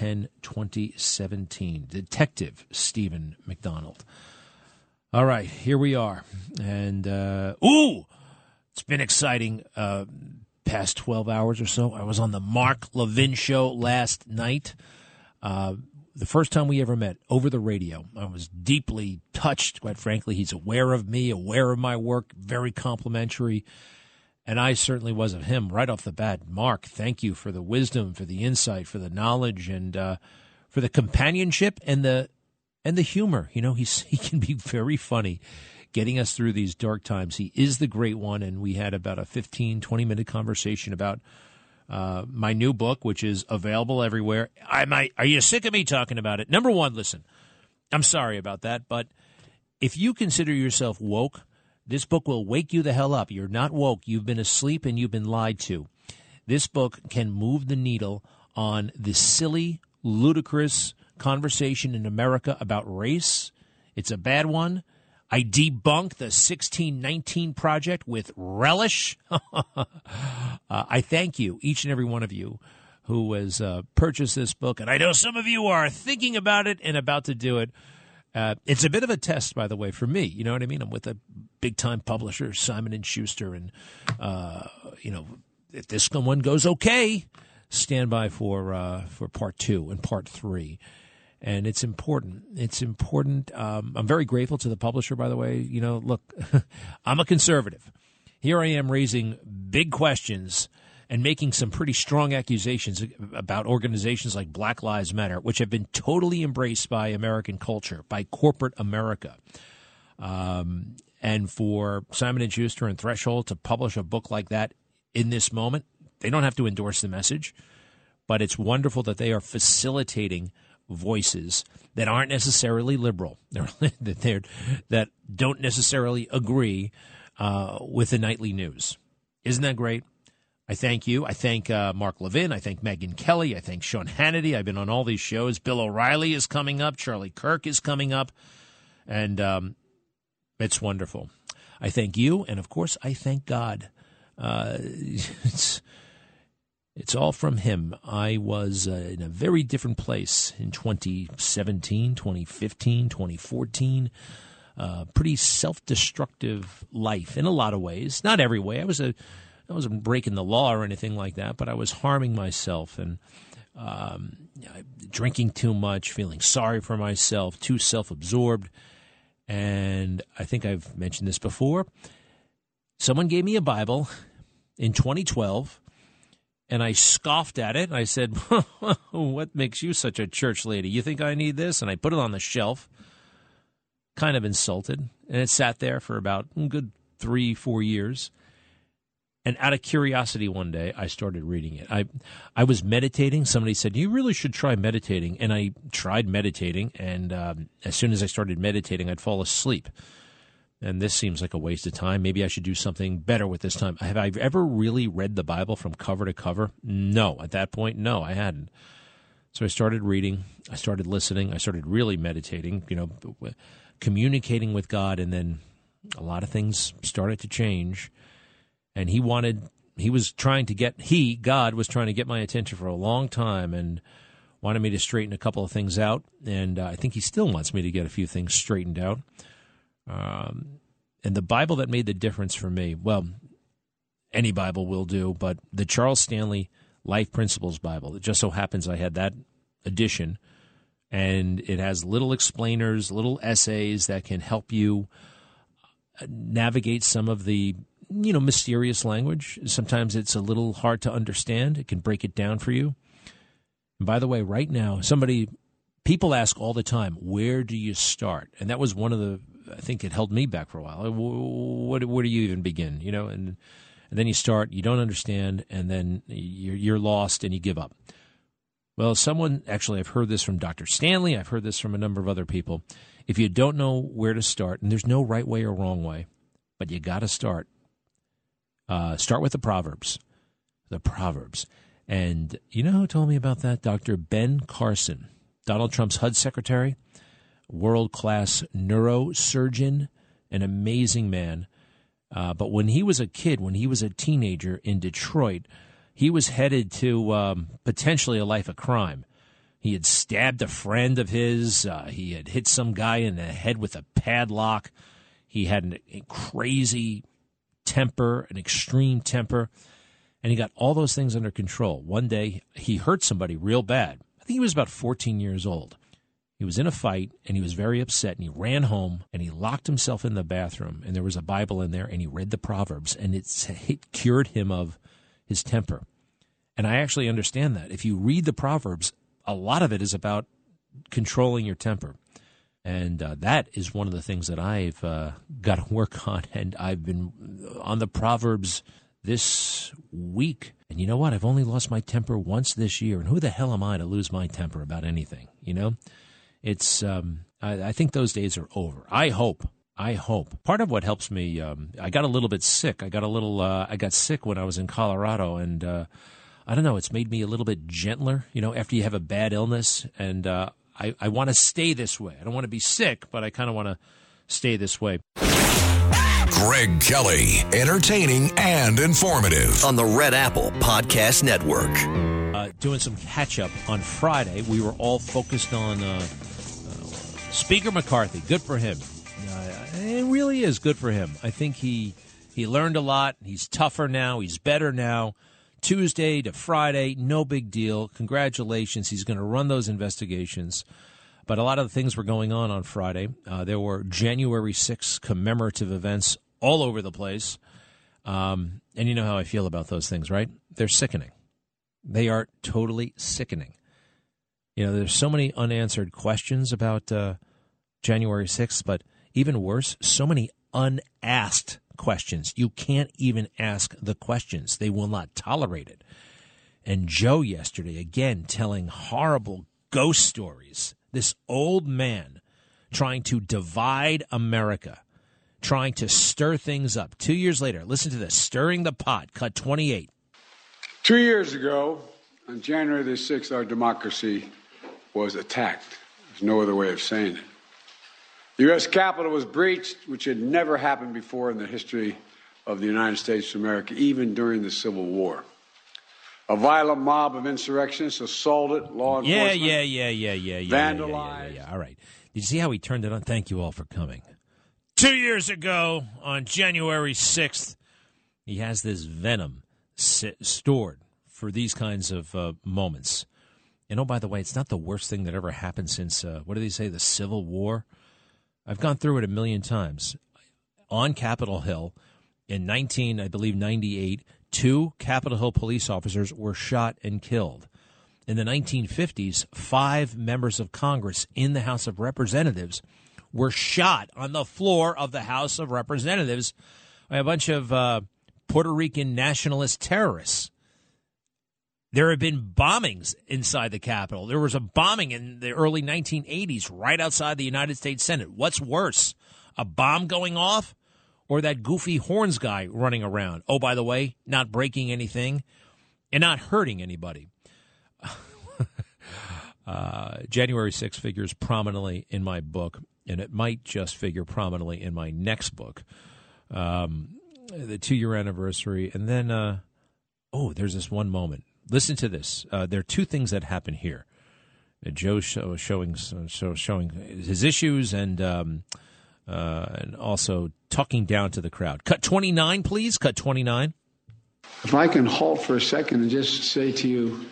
1/10/2017. Detective Stephen McDonald. All right, here we are. And, it's been exciting past 12 hours or so. I was on the Mark Levin show last night. The first time we ever met over the radio. I was deeply touched, quite frankly. He's aware of me, aware of my work, very complimentary. And I certainly was of him right off the bat. Mark, thank you for the wisdom, for the insight, for the knowledge, and for the companionship and the humor. You know, he can be very funny getting us through these dark times. He is the great one, and we had about a 15, 20-minute conversation about my new book, which is available everywhere. Are you sick of me talking about it? Number one, listen, I'm sorry about that, but if you consider yourself woke, this book will wake you the hell up. You're not woke. You've been asleep and you've been lied to. This book can move the needle on the silly, ludicrous conversation in America about race. It's a bad one. I debunk the 1619 Project with relish. I thank you, each and every one of you who has purchased this book. And I know some of you are thinking about it and about to do it. It's a bit of a test, by the way, for me. You know what I mean? I'm with a big-time publisher, Simon & Schuster. And, if this one goes okay, stand by for part 2 and part 3. And it's important. It's important. I'm very grateful to the publisher, by the way. You know, look, I'm a conservative. Here I am raising big questions and making some pretty strong accusations about organizations like Black Lives Matter, which have been totally embraced by American culture, by corporate America. And for Simon & Schuster and Threshold to publish a book like that in this moment, they don't have to endorse the message, but it's wonderful that they are facilitating voices that aren't necessarily liberal, that don't necessarily agree with the nightly news. Isn't that great? I thank you. I thank Mark Levin. I thank Megyn Kelly. I thank Sean Hannity. I've been on all these shows. Bill O'Reilly is coming up. Charlie Kirk is coming up. And it's wonderful. I thank you. And, of course, I thank God. It's all from him. I was in a very different place in 2017, 2015, 2014. Pretty self-destructive life in a lot of ways. Not every way. I wasn't breaking the law or anything like that, but I was harming myself. And drinking too much, feeling sorry for myself, too self-absorbed. And I think I've mentioned this before. Someone gave me a Bible in 2012, and I scoffed at it. I said, what makes you such a church lady? You think I need this? And I put it on the shelf, kind of insulted. And it sat there for about a good 3-4 years. And out of curiosity one day, I started reading it. I was meditating. Somebody said, you really should try meditating. And I tried meditating, and as soon as I started meditating, I'd fall asleep. And this seems like a waste of time. Maybe I should do something better with this time. Have I ever really read the Bible from cover to cover? No. At that point, no, I hadn't. So I started reading. I started listening. I started really meditating, communicating with God, and then a lot of things started to change. And God was trying to get my attention for a long time and wanted me to straighten a couple of things out. And I think he still wants me to get a few things straightened out. And the Bible that made the difference for me, well, any Bible will do, but the Charles Stanley Life Principles Bible. It just so happens I had that edition, and it has little explainers, little essays that can help you navigate some of the mysterious language. Sometimes it's a little hard to understand. It can break it down for you. And by the way, right now, people ask all the time, where do you start? And that was I think it held me back for a while. Where do you even begin? And then you start, you don't understand, and then you're lost and you give up. Well, I've heard this from Dr. Stanley. I've heard this from a number of other people. If you don't know where to start, and there's no right way or wrong way, but you got to start. Start with the Proverbs. The Proverbs. And you know who told me about that? Dr. Ben Carson, Donald Trump's HUD secretary, world-class neurosurgeon, an amazing man. But when he was a kid, when he was a teenager in Detroit, he was headed to potentially a life of crime. He had stabbed a friend of his. He had hit some guy in the head with a padlock. He had a crazy temper, an extreme temper, and he got all those things under control. One day, he hurt somebody real bad. I think he was about 14 years old. He was in a fight, and he was very upset, and he ran home, and he locked himself in the bathroom, and there was a Bible in there, and he read the Proverbs, and it cured him of his temper. And I actually understand that. If you read the Proverbs, a lot of it is about controlling your temper. And that is one of the things that I've got to work on. And I've been on the Proverbs this week. And you know what? I've only lost my temper once this year. And who the hell am I to lose my temper about anything? It's I think those days are over. I hope. Part of what helps me, I got a little bit sick. I got sick when I was in Colorado. And I don't know, it's made me a little bit gentler, after you have a bad illness. And I want to stay this way. I don't want to be sick, but I kind of want to stay this way. Greg Kelly, entertaining and informative. On the Red Apple Podcast Network. Doing some catch-up on Friday. We were all focused on Speaker McCarthy. Good for him. It really is good for him. I think he learned a lot. He's tougher now. He's better now. Tuesday to Friday, no big deal. Congratulations. He's going to run those investigations. But a lot of the things were going on Friday. There were January 6th commemorative events all over the place. And you know how I feel about those things, right? They're sickening. They are totally sickening. There's so many unanswered questions about January 6th, but even worse, so many unasked questions. You can't even ask the questions. They will not tolerate it. And Joe yesterday, again, telling horrible ghost stories. This old man trying to divide America, trying to stir things up. 2 years later, listen to this, stirring the pot, cut 28. 2 years ago, on January the 6th, our democracy was attacked. There's no other way of saying it. The U.S. Capitol was breached, which had never happened before in the history of the United States of America, even during the Civil War. A violent mob of insurrectionists assaulted law enforcement. Vandalized. Yeah. All right. Did you see how he turned it on? Thank you all for coming. 2 years ago, on January 6th, he has this venom stored for these kinds of moments. And oh, by the way, it's not the worst thing that ever happened since, what do they say, the Civil War? I've gone through it a million times. On Capitol Hill in 98, 2 Capitol Hill police officers were shot and killed. In the 1950s, 5 members of Congress in the House of Representatives were shot on the floor of the House of Representatives by a bunch of Puerto Rican nationalist terrorists. There have been bombings inside the Capitol. There was a bombing in the early 1980s right outside the United States Senate. What's worse, a bomb going off or that goofy horns guy running around? Oh, by the way, not breaking anything and not hurting anybody. January 6th figures prominently in my book, and it might just figure prominently in my next book, the 2-year anniversary. And then, there's this one moment. Listen to this. There are 2 things that happen here. Joe showing his issues and also talking down to the crowd. Cut 29, please. Cut 29. If I can halt for a second and just say to you,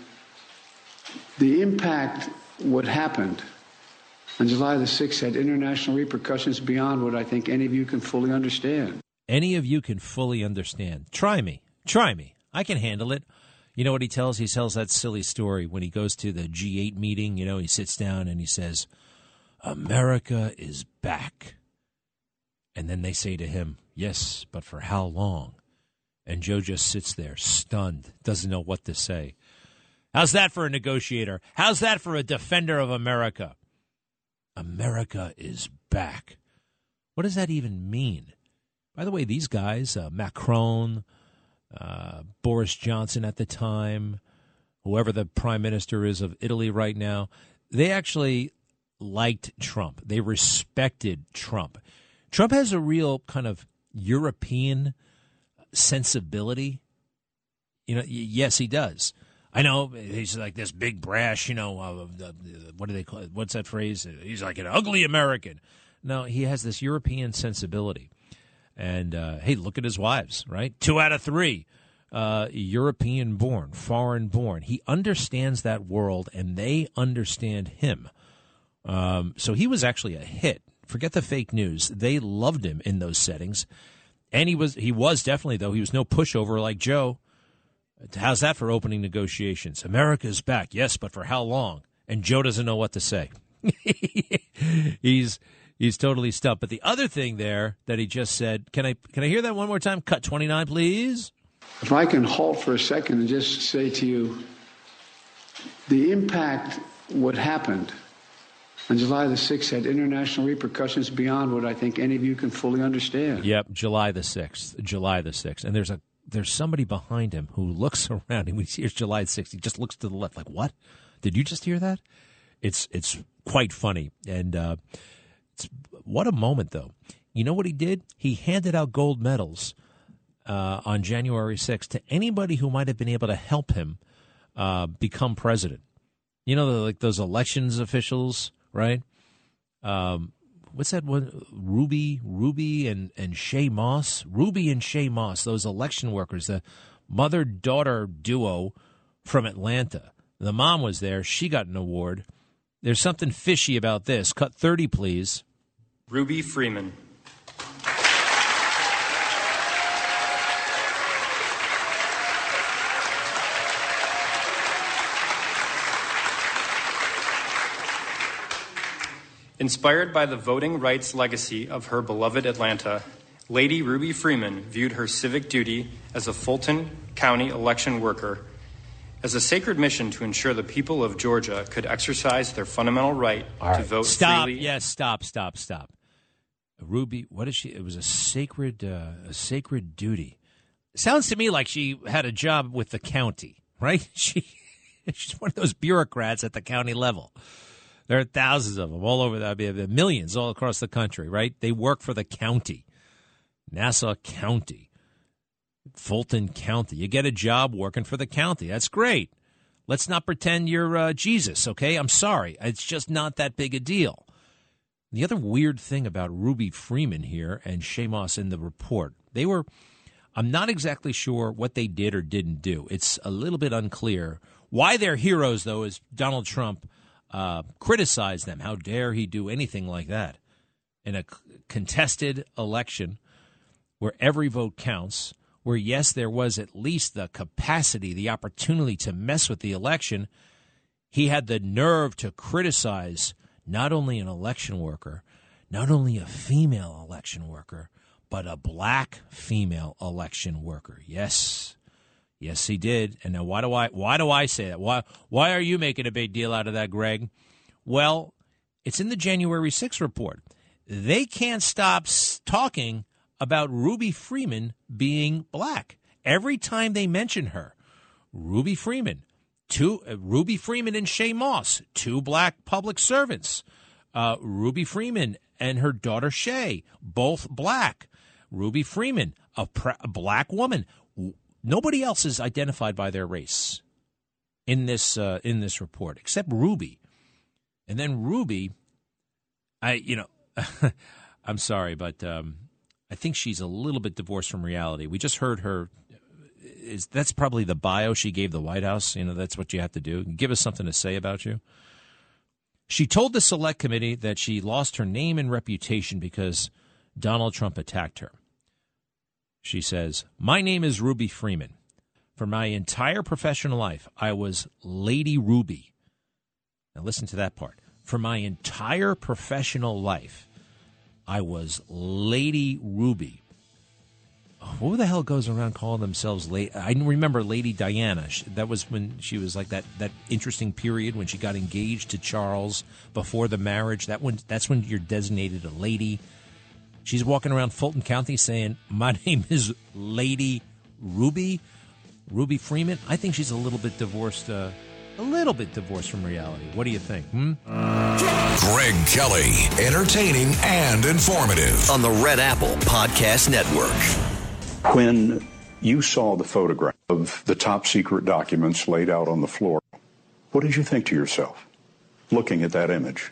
the impact what happened on July the 6th had international repercussions beyond what I think any of you can fully understand. Any of you can fully understand. Try me. I can handle it. You know what he tells? He tells that silly story when he goes to the G8 meeting. You know, he sits down and he says, America is back. And then they say to him, yes, but for how long? And Joe just sits there, stunned, doesn't know what to say. How's that for a negotiator? How's that for a defender of America? America is back. What does that even mean? By the way, these guys, Macron, Boris Johnson at the time, whoever the prime minister is of Italy right now, they actually liked Trump. They respected Trump. Trump has a real kind of European sensibility. You know, yes, he does. I know he's like this big brash, what do they call it? What's that phrase? He's like an ugly American. No, he has this European sensibility. And, hey, look at his wives, right? 2 out of 3, European-born, foreign-born. He understands that world, and they understand him. So he was actually a hit. Forget the fake news. They loved him in those settings. And he was definitely, though, he was no pushover like Joe. How's that for opening negotiations? America's back. Yes, but for how long? And Joe doesn't know what to say. He's totally stumped. But the other thing there that he just said, can I hear that one more time? Cut 29, please. If I can halt for a second and just say to you, the impact what happened on July the 6th had international repercussions beyond what I think any of you can fully understand. Yep, July the 6th. And there's somebody behind him who looks around and when he hears July 6th, he just looks to the left like, what? Did you just hear that? It's quite funny. And what a moment, though. You know what he did? He handed out gold medals on January 6th to anybody who might have been able to help him become president. You know, like those elections officials, right? What's that one? Ruby and Shay Moss. Ruby and Shay Moss, those election workers, the mother-daughter duo from Atlanta. The mom was there. She got an award. There's something fishy about this. Cut 30, please. Ruby Freeman. Inspired by the voting rights legacy of her beloved Atlanta, Lady Ruby Freeman viewed her civic duty as a Fulton County election worker as a sacred mission to ensure the people of Georgia could exercise their fundamental right to vote freely. Yes, stop. Ruby, what is she? It was a sacred duty. Sounds to me like she had a job with the county, right? She's one of those bureaucrats at the county level. There are thousands of them all over. That'd be millions all across the country, right? They work for the county, Nassau County, Fulton County. You get a job working for the county. That's great. Let's not pretend you're Jesus, okay? I'm sorry. It's just not that big a deal. The other weird thing about Ruby Freeman here and Shay Moss in the report, I'm not exactly sure what they did or didn't do. It's a little bit unclear Why they're heroes, though, is Donald Trump criticized them. How dare he do anything like that in a contested election where every vote counts, where, yes, there was at least the capacity, the opportunity to mess with the election. He had the nerve to criticize not only an election worker, not only a female election worker, but a black female election worker. Yes. Yes, he did. And now why do I say that? Why are you making a big deal out of that, Greg? Well, it's in the January 6th report. They can't stop talking about Ruby Freeman being black. Every time they mention her, Ruby Freeman and Shay Moss, two black public servants. Ruby Freeman and her daughter Shay, both black. Ruby Freeman, a black woman. Nobody else is identified by their race in this report except Ruby. And then Ruby, I'm sorry, but I think she's a little bit divorced from reality. We just heard her. That's probably the bio she gave the White House. That's what you have to do. Give us something to say about you. She told the Select Committee that she lost her name and reputation because Donald Trump attacked her. She says, "My name is Ruby Freeman. For my entire professional life, I was Lady Ruby." Now listen to that part. For my entire professional life, I was Lady Ruby. Who the hell goes around calling themselves Lady? I remember Lady Diana. That was when she was like that interesting period when she got engaged to Charles before the marriage. That's when you're designated a lady. She's walking around Fulton County saying, "My name is Lady Ruby Freeman." I think she's a little bit divorced from reality. What do you think? Greg Kelly, entertaining and informative on the Red Apple Podcast Network. When you saw the photograph of the top secret documents laid out on the floor, what did you think to yourself, looking at that image?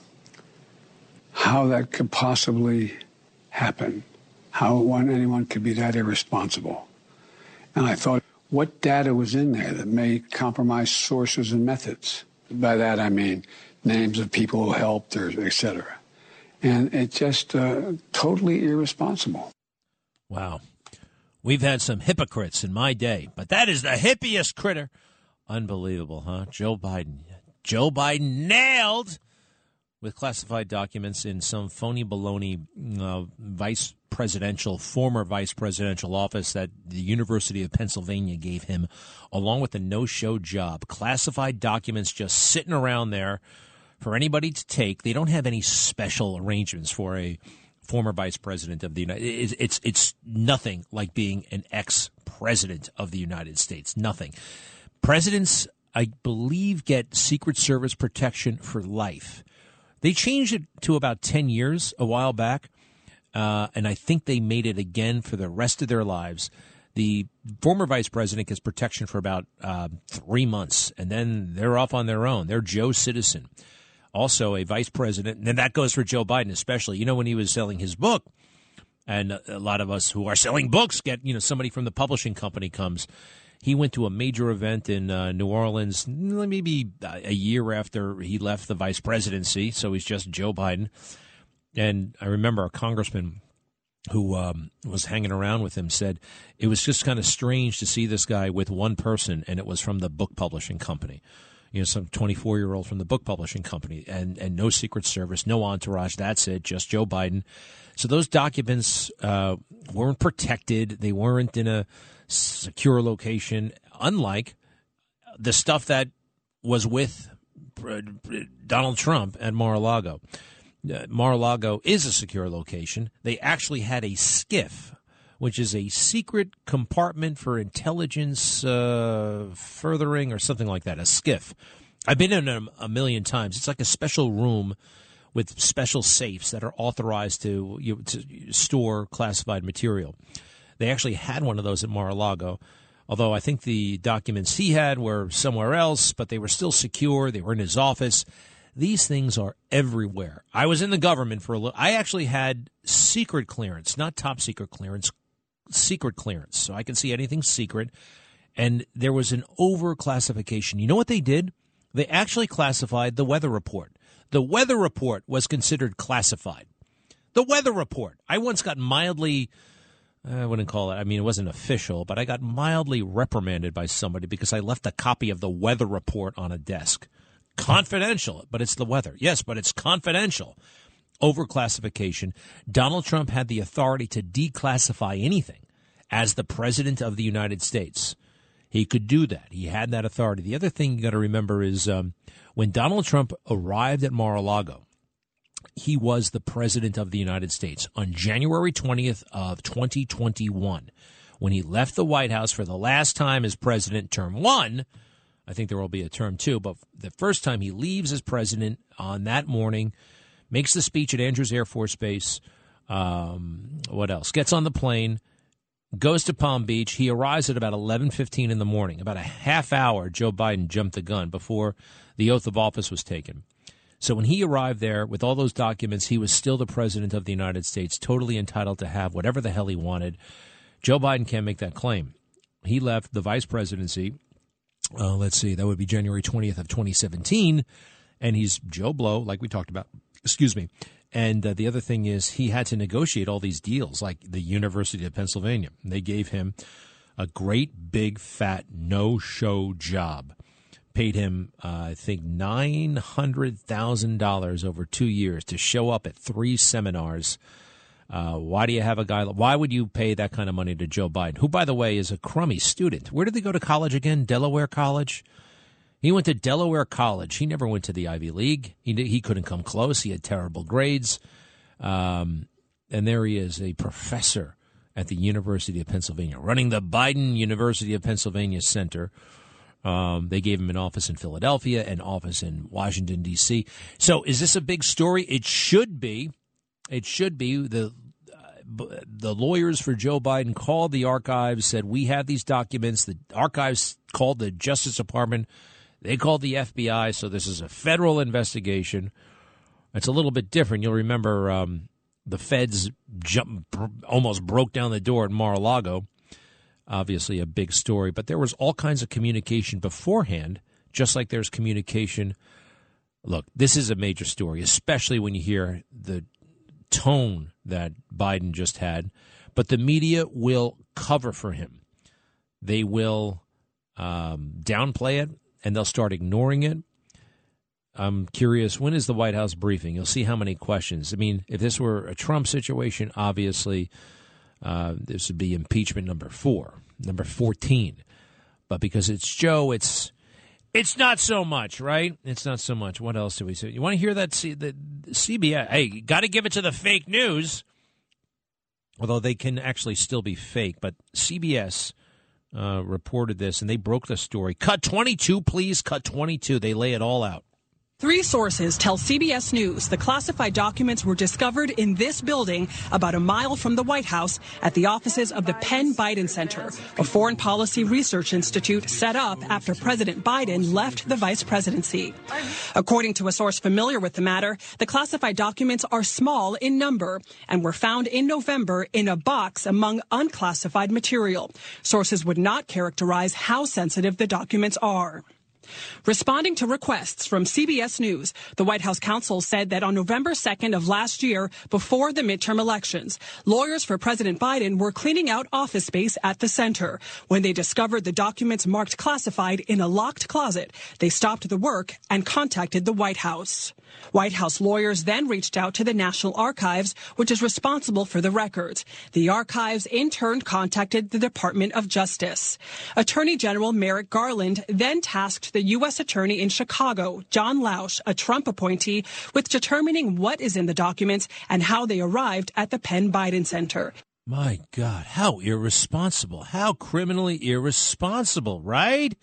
How that could possibly happen, how anyone could be that irresponsible. And I thought, what data was in there that may compromise sources and methods? By that I mean names of people who helped, or et cetera. And it's just totally irresponsible. Wow. We've had some hypocrites in my day, but that is the hippiest critter. Unbelievable, huh? Joe Biden nailed with classified documents in some phony baloney former vice presidential office that the University of Pennsylvania gave him, along with a no-show job. Classified documents just sitting around there for anybody to take. They don't have any special arrangements for a former vice president of the United States. It's nothing like being an ex-president of the United States. Nothing. Presidents, I believe, get Secret Service protection for life. They changed it to about 10 years a while back, and I think they made it again for the rest of their lives. The former vice president gets protection for about 3 months, and then they're off on their own. They're Joe Citizen. Also a vice president, and that goes for Joe Biden especially. When he was selling his book, and a lot of us who are selling books get, somebody from the publishing company comes. He went to a major event in New Orleans maybe a year after he left the vice presidency, so he's just Joe Biden. And I remember a congressman who was hanging around with him said it was just kind of strange to see this guy with one person, and it was from the book publishing company. Some 24-year-old from the book publishing company, and no Secret Service, no entourage. That's it, just Joe Biden. So those documents weren't protected. They weren't in a secure location, unlike the stuff that was with Donald Trump at Mar-a-Lago. Mar-a-Lago is a secure location. They actually had a SCIF, which is a secret compartment for intelligence furthering or something like that, a SCIF. I've been in them a million times. It's like a special room with special safes that are authorized to store classified material. They actually had one of those at Mar-a-Lago, although I think the documents he had were somewhere else, but they were still secure. They were in his office. These things are everywhere. I was in the government for a little. I actually had secret clearance, not top secret clearance, secret clearance. So I can see anything secret. And there was an overclassification. You know what they did? They actually classified the weather report. The weather report was considered classified. The weather report. I once got mildly, I wouldn't call it, I mean, it wasn't official, but I got mildly reprimanded by somebody because I left a copy of the weather report on a desk. Confidential, but it's the weather. Yes, but it's confidential. Overclassification. Donald Trump had the authority to declassify anything as the president of the United States. He could do that. He had that authority. The other thing you got to remember is when Donald Trump arrived at Mar-a-Lago, he was the president of the United States on January 20th of 2021. When he left the White House for the last time as president, term one, I think there will be a term two, but the first time he leaves as president on that morning, makes the speech at Andrews Air Force Base, what else? Gets on the plane, goes to Palm Beach. He arrives at about 11:15 in the morning. About a half hour, Joe Biden jumped the gun before the oath of office was taken. So when he arrived there with all those documents, he was still the president of the United States, totally entitled to have whatever the hell he wanted. Joe Biden can't make that claim. He left the vice presidency, let's see, that would be January 20th of 2017, and he's Joe Blow, like we talked about. Excuse me. And the other thing is he had to negotiate all these deals, like the University of Pennsylvania. They gave him a great, big, fat, no-show job. Paid him, I think, $900,000 over 2 years to show up at 3 seminars. Why do you have a guy? Why would you pay that kind of money to Joe Biden, who, by the way, is a crummy student? Where did they go to college again? Delaware College? He went to Delaware College. He never went to the Ivy League. He couldn't come close. He had terrible grades. And there he is, a professor at the University of Pennsylvania, running the Biden University of Pennsylvania Center. They gave him an office in Philadelphia, an office in Washington, D.C. So is this a big story? It should be. It should be. The lawyers for Joe Biden called the archives, said, we have these documents. The archives called the Justice Department. They called the FBI, so this is a federal investigation. It's a little bit different. You'll remember the feds almost broke down the door at Mar-a-Lago. Obviously a big story, but there was all kinds of communication beforehand, just like there's communication. Look, this is a major story, especially when you hear the tone that Biden just had. But the media will cover for him. They will downplay it, and they'll start ignoring it. I'm curious, when is the White House briefing? You'll see how many questions. I mean, if this were a Trump situation, obviously this would be impeachment number 14. But because it's Joe, it's not so much, right? It's not so much. What else do we say? You want to hear that? The CBS, hey, got to give it to the fake news, although they can actually still be fake. But CBS reported this, and they broke the story. Cut 22, please. Cut 22. They lay it all out. 3 sources tell CBS News the classified documents were discovered in this building about a mile from the White House at the offices of the Penn Biden Center, a foreign policy research institute set up after President Biden left the vice presidency. According to a source familiar with the matter, the classified documents are small in number and were found in November in a box among unclassified material. Sources would not characterize how sensitive the documents are. Responding to requests from CBS News, the White House counsel said that on November 2nd of last year, before the midterm elections, lawyers for President Biden were cleaning out office space at the center. When they discovered the documents marked classified in a locked closet, they stopped the work and contacted the White House. White House lawyers then reached out to the National Archives, which is responsible for the records. The archives in turn contacted the Department of Justice. Attorney General Merrick Garland then tasked the U.S. Attorney in Chicago, John Lausch, a Trump appointee, with determining what is in the documents and how they arrived at the Penn Biden Center. My God, how irresponsible, how criminally irresponsible, right?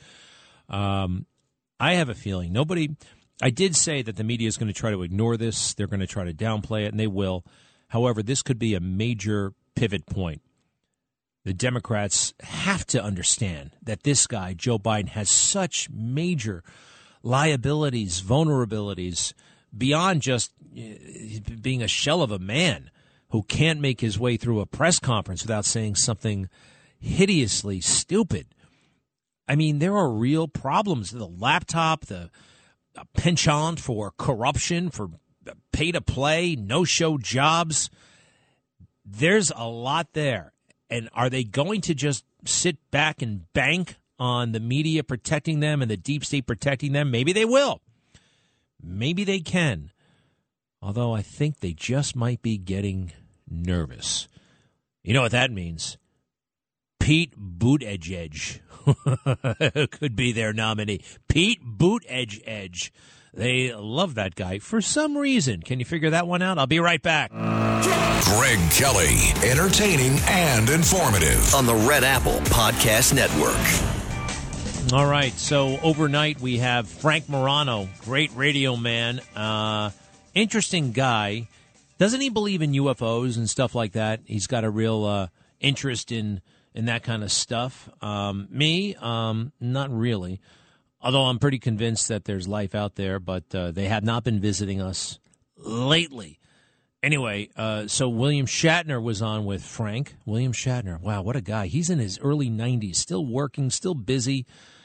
I have a feeling I did say that the media is going to try to ignore this. They're going to try to downplay it, and they will. However, this could be a major pivot point. The Democrats have to understand that this guy, Joe Biden, has such major liabilities, vulnerabilities, beyond just being a shell of a man who can't make his way through a press conference without saying something hideously stupid. I mean, there are real problems. The laptop, the penchant for corruption, for pay-to-play, no-show jobs. There's a lot there. And are they going to just sit back and bank on the media protecting them and the deep state protecting them? Maybe they will. Maybe they can. Although I think they just might be getting nervous. You know what that means? Pete Buttigieg could be their nominee. Pete Buttigieg. They love that guy for some reason. Can you figure that one out? I'll be right back. Greg Kelly, entertaining and informative on the Red Apple Podcast Network. All right, so overnight we have Frank Morano, great radio man, interesting guy. Doesn't he believe in UFOs and stuff like that? He's got a real interest in that kind of stuff. Me, not really. Although I'm pretty convinced that there's life out there, but they have not been visiting us lately. Anyway, so William Shatner was on with Frank. William Shatner, wow, what a guy. He's in his early 90s, still working, still busy.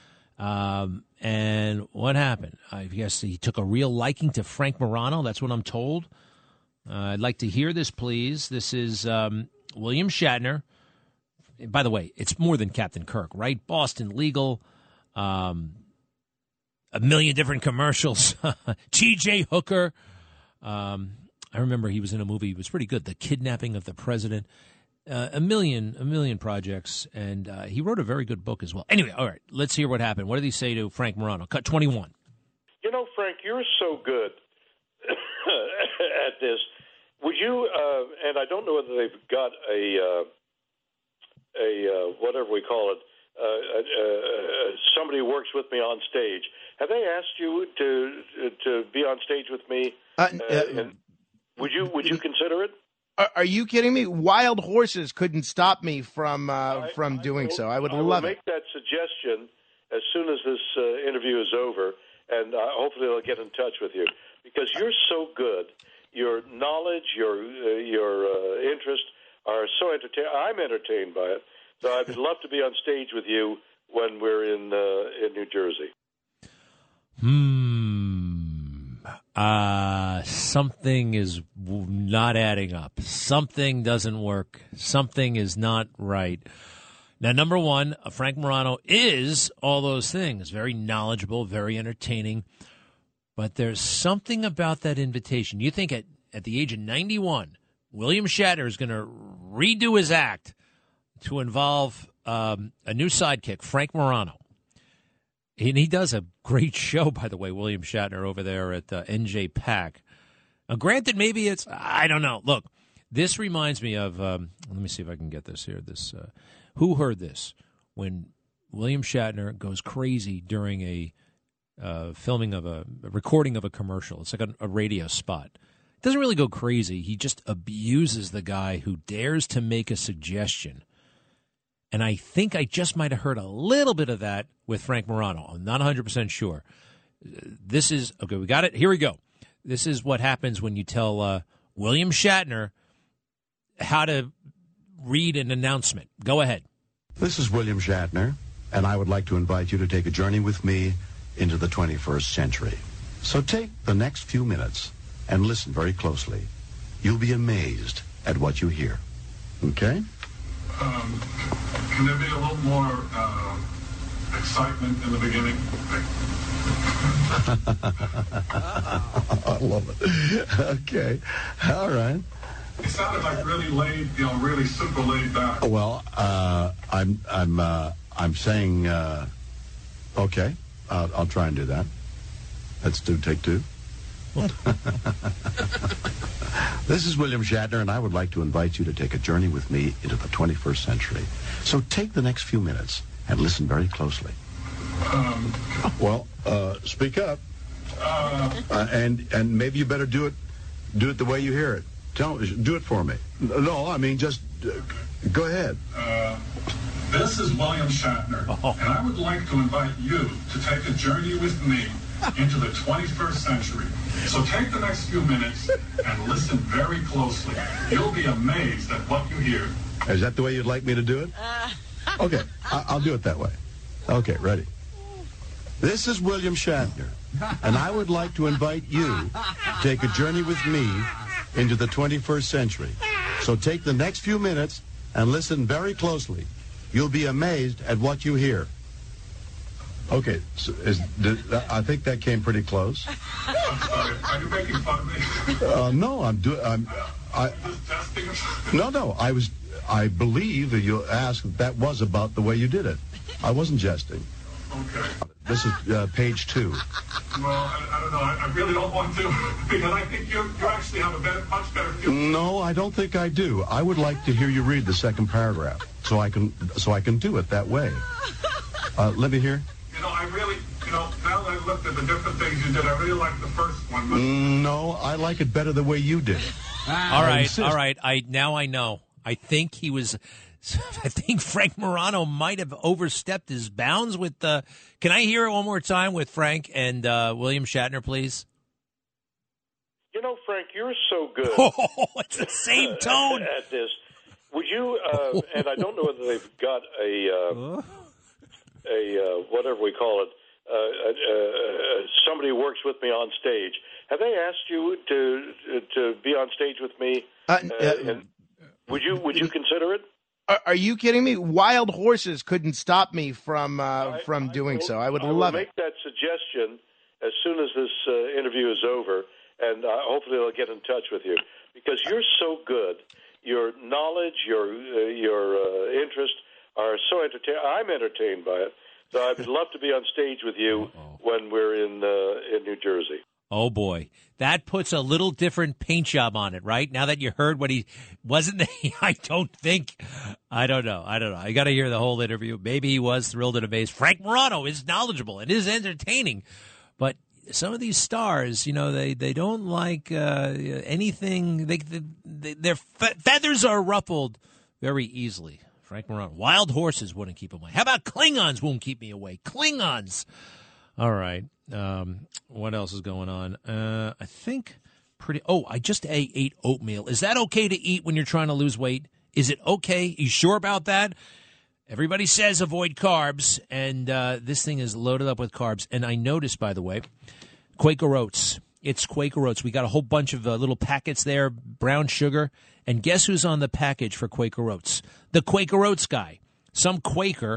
And what happened? I guess he took a real liking to Frank Morano. That's what I'm told. I'd like to hear this, please. This is William Shatner. By the way, it's more than Captain Kirk, right? Boston Legal, a million different commercials. T.J. Hooker. I remember he was in a movie. It was pretty good. The Kidnapping of the President. A million projects, and he wrote a very good book as well. Anyway, all right, let's hear what happened. What did he say to Frank Morano? Cut 21. You know, Frank, you're so good at this. Would you? And I don't know whether they've got a whatever we call it. Somebody who works with me on stage. Have they asked you to be on stage with me? And would you consider it? Are you kidding me? Wild horses couldn't stop me from doing so. I would love it. I'll make that suggestion as soon as this interview is over, and hopefully they'll get in touch with you because you're so good. Your knowledge, your interest are so entertaining. I'm entertained by it. So I'd love to be on stage with you when we're in New Jersey. Something is not adding up. Something doesn't work. Something is not right. Now, number one, Frank Morano is all those things. Very knowledgeable, very entertaining. But there's something about that invitation. You think at the age of 91, William Shatner is going to redo his act to involve a new sidekick, Frank Morano. And he does a great show, by the way, William Shatner over there at NJ PAC. Now, granted, maybe it's, I don't know. Look, this reminds me of, let me see if I can get this here. Who heard this? When William Shatner goes crazy during a recording of a commercial. It's like a radio spot. It doesn't really go crazy. He just abuses the guy who dares to make a suggestion. And I think I just might have heard a little bit of that with Frank Morano. I'm not 100% sure. This is, okay, we got it. Here we go. This is what happens when you tell William Shatner how to read an announcement. Go ahead. This is William Shatner, and I would like to invite you to take a journey with me into the 21st century. So take the next few minutes and listen very closely. You'll be amazed at what you hear. Okay? Can there be a little more excitement in the beginning? I love it. Okay. All right. It sounded like really laid, really super laid back. Well, I'm saying, okay, I'll try and do that. Let's take two. This is William Shatner, and I would like to invite you to take a journey with me into the 21st century. So take the next few minutes and listen very closely. Speak up. And maybe you better do it the way you hear it. Do it for me. No, I mean, just go ahead. This is William Shatner, and I would like to invite you to take a journey with me into the 21st century. So take the next few minutes and listen very closely. You'll be amazed at what you hear. Is that the way you'd like me to do it? Okay, I'll do it that way. Okay, ready. This is William Shatner, and I would like to invite you to take a journey with me into the 21st century. So take the next few minutes and listen very closely. You'll be amazed at what you hear. Okay, so I think that came pretty close. I'm sorry. Are you making fun of me? No, No. I believe you asked that was about the way you did it. I wasn't jesting. Okay. This is page 2. Well, I don't know. I really don't want to because I think you actually have a much better feel. No, I don't think I do. I would like to hear you read the second paragraph so I can do it that way. Let me hear. I really, now that I looked at the different things you did, I really like the first one. But... No, I like it better the way you did it. All right. Now I know. I think Frank Morano might have overstepped his bounds with the. Can I hear it one more time with Frank and William Shatner, please? Frank, you're so good. Oh, it's the same tone at this. Would you? And I don't know whether they've got a whatever we call it. Somebody who works with me on stage. Have they asked you to be on stage with me? Would you consider it? Are you kidding me? Wild horses couldn't stop me from doing so. I would love it. I will make that suggestion as soon as this interview is over, and hopefully they'll get in touch with you because you're so good. Your knowledge, your interest are so entertaining. I'm entertained by it. So I'd love to be on stage with you when we're in New Jersey. Oh, boy. That puts a little different paint job on it, right? Now that you heard what he wasn't, I don't know. I got to hear the whole interview. Maybe he was thrilled and amazed. Frank Morano is knowledgeable and is entertaining. But some of these stars, they don't like anything. Their feathers are ruffled very easily. Frank Morano. Wild horses wouldn't keep him away. How about Klingons won't keep me away? Klingons. All right. What else is going on? I think I just ate oatmeal. Is that okay to eat when you're trying to lose weight? Is it okay? You sure about that? Everybody says avoid carbs, and this thing is loaded up with carbs. And I noticed, by the way, Quaker Oats. It's Quaker Oats. We got a whole bunch of little packets there, brown sugar. And guess who's on the package for Quaker Oats? The Quaker Oats guy. Some Quaker,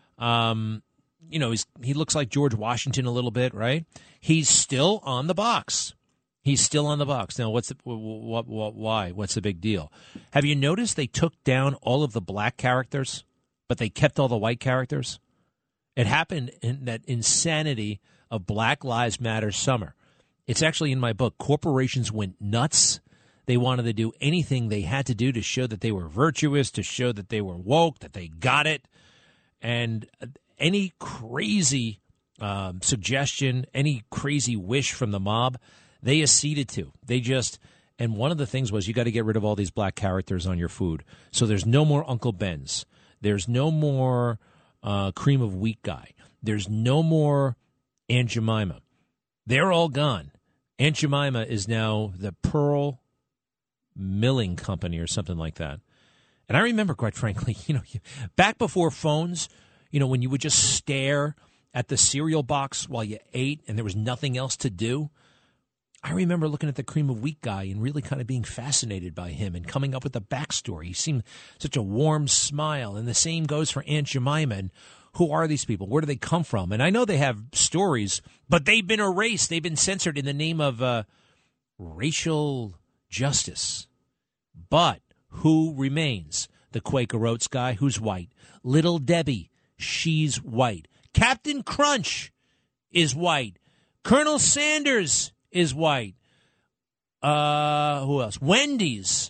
he looks like George Washington a little bit, right? He's still on the box. Now, why? What's the big deal? Have you noticed they took down all of the black characters, but they kept all the white characters? It happened in that insanity of Black Lives Matter summer. It's actually in my book. Corporations went nuts. They wanted to do anything they had to do to show that they were virtuous, to show that they were woke, that they got it. And any crazy suggestion, any crazy wish from the mob, they acceded to. And one of the things was you got to get rid of all these black characters on your food. So there's no more Uncle Ben's. There's no more cream of wheat guy. There's no more Aunt Jemima. They're all gone. Aunt Jemima is now the Pearl Milling Company or something like that. And I remember, quite frankly, back before phones, when you would just stare at the cereal box while you ate and there was nothing else to do. I remember looking at the cream of wheat guy and really kind of being fascinated by him and coming up with a backstory. He seemed such a warm smile. And the same goes for Aunt Jemima. And who are these people? Where do they come from? And I know they have stories, but they've been erased. They've been censored in the name of racial justice. But who remains? The Quaker Oats guy, who's white. Little Debbie, she's white. Captain Crunch is white. Colonel Sanders is white. Who else? Wendy's.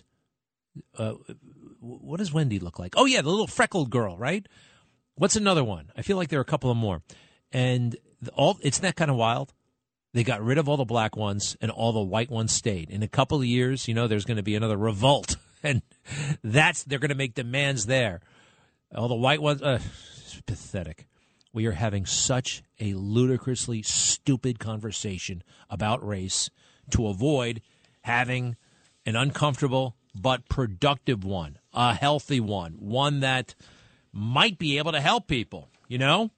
What does Wendy look like? Oh, yeah, the little freckled girl, right? What's another one? I feel like there are a couple of more. And it's that kind of wild. They got rid of all the black ones, and all the white ones stayed. In a couple of years, there's going to be another revolt, and they're going to make demands there. All the white ones, it's pathetic. We are having such a ludicrously stupid conversation about race to avoid having an uncomfortable but productive one, a healthy one that might be able to help people,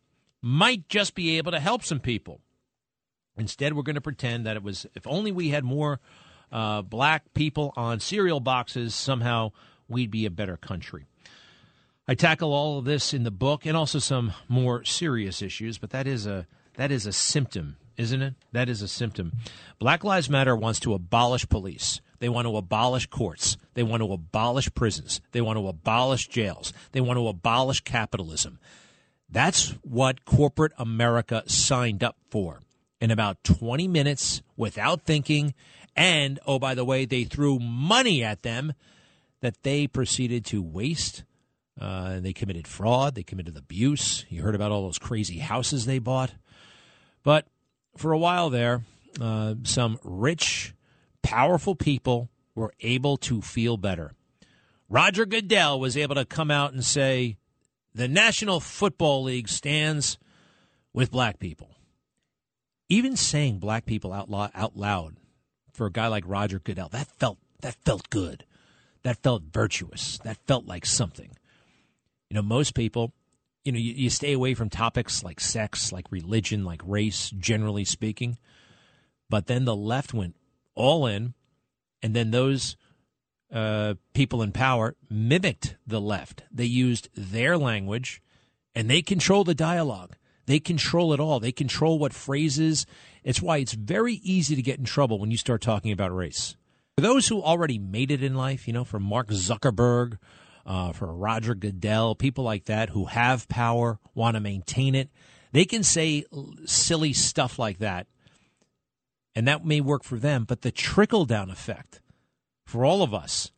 might just be able to help some people. Instead, we're going to pretend that it was, if only we had more black people on cereal boxes, somehow we'd be a better country. I tackle all of this in the book and also some more serious issues, but that is a symptom, isn't it? That is a symptom. Black Lives Matter wants to abolish police. They want to abolish courts. They want to abolish prisons. They want to abolish jails. They want to abolish capitalism. That's what corporate America signed up for. In about 20 minutes, without thinking, and, oh, by the way, they threw money at them that they proceeded to waste. They committed fraud. They committed abuse. You heard about all those crazy houses they bought. But for a while there, some rich, powerful people were able to feel better. Roger Goodell was able to come out and say, the National Football League stands with black people. Even saying black people out loud for a guy like Roger Goodell, that felt good. That felt virtuous. That felt like something. You know, most people, you stay away from topics like sex, like religion, like race, generally speaking. But then the left went all in, and then those people in power mimicked the left. They used their language, and they control the dialogue. They control it all. They control what phrases. It's why it's very easy to get in trouble when you start talking about race. For those who already made it in life, for Mark Zuckerberg, for Roger Goodell, people like that who have power, want to maintain it, they can say silly stuff like that, and that may work for them. But the trickle-down effect for all of us,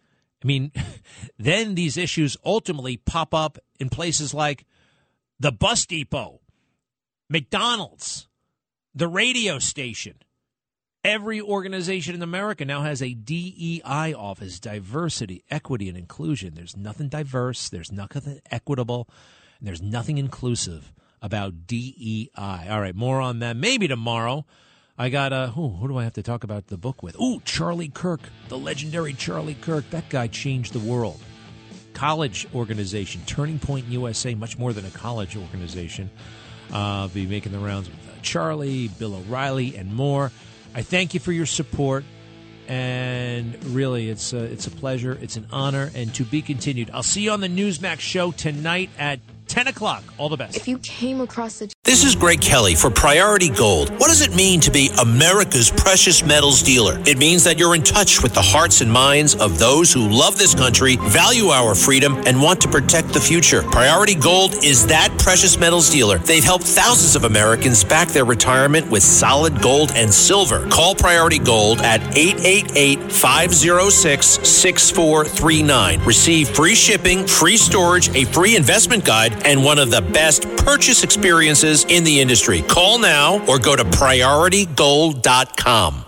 then these issues ultimately pop up in places like the bus depot, McDonald's, the radio station. Every organization in America now has a DEI office, diversity, equity, and inclusion. There's nothing diverse, there's nothing equitable, and there's nothing inclusive about DEI. All right, more on that maybe tomorrow. I got, who do I have to talk about the book with? Charlie Kirk, the legendary Charlie Kirk. That guy changed the world. College organization, Turning Point USA, much more than a college organization. I'll be making the rounds with Charlie, Bill O'Reilly, and more. I thank you for your support, and really, it's a pleasure. It's an honor, and to be continued. I'll see you on the Newsmax show tonight at 10 o'clock. All the best. If you came across the... This is Greg Kelly for Priority Gold. What does it mean to be America's precious metals dealer? It means that you're in touch with the hearts and minds of those who love this country, value our freedom, and want to protect the future. Priority Gold is that precious metals dealer. They've helped thousands of Americans back their retirement with solid gold and silver. Call Priority Gold at 888-506-6439. Receive free shipping, free storage, a free investment guide, and one of the best purchase experiences in the industry. Call now or go to PriorityGold.com.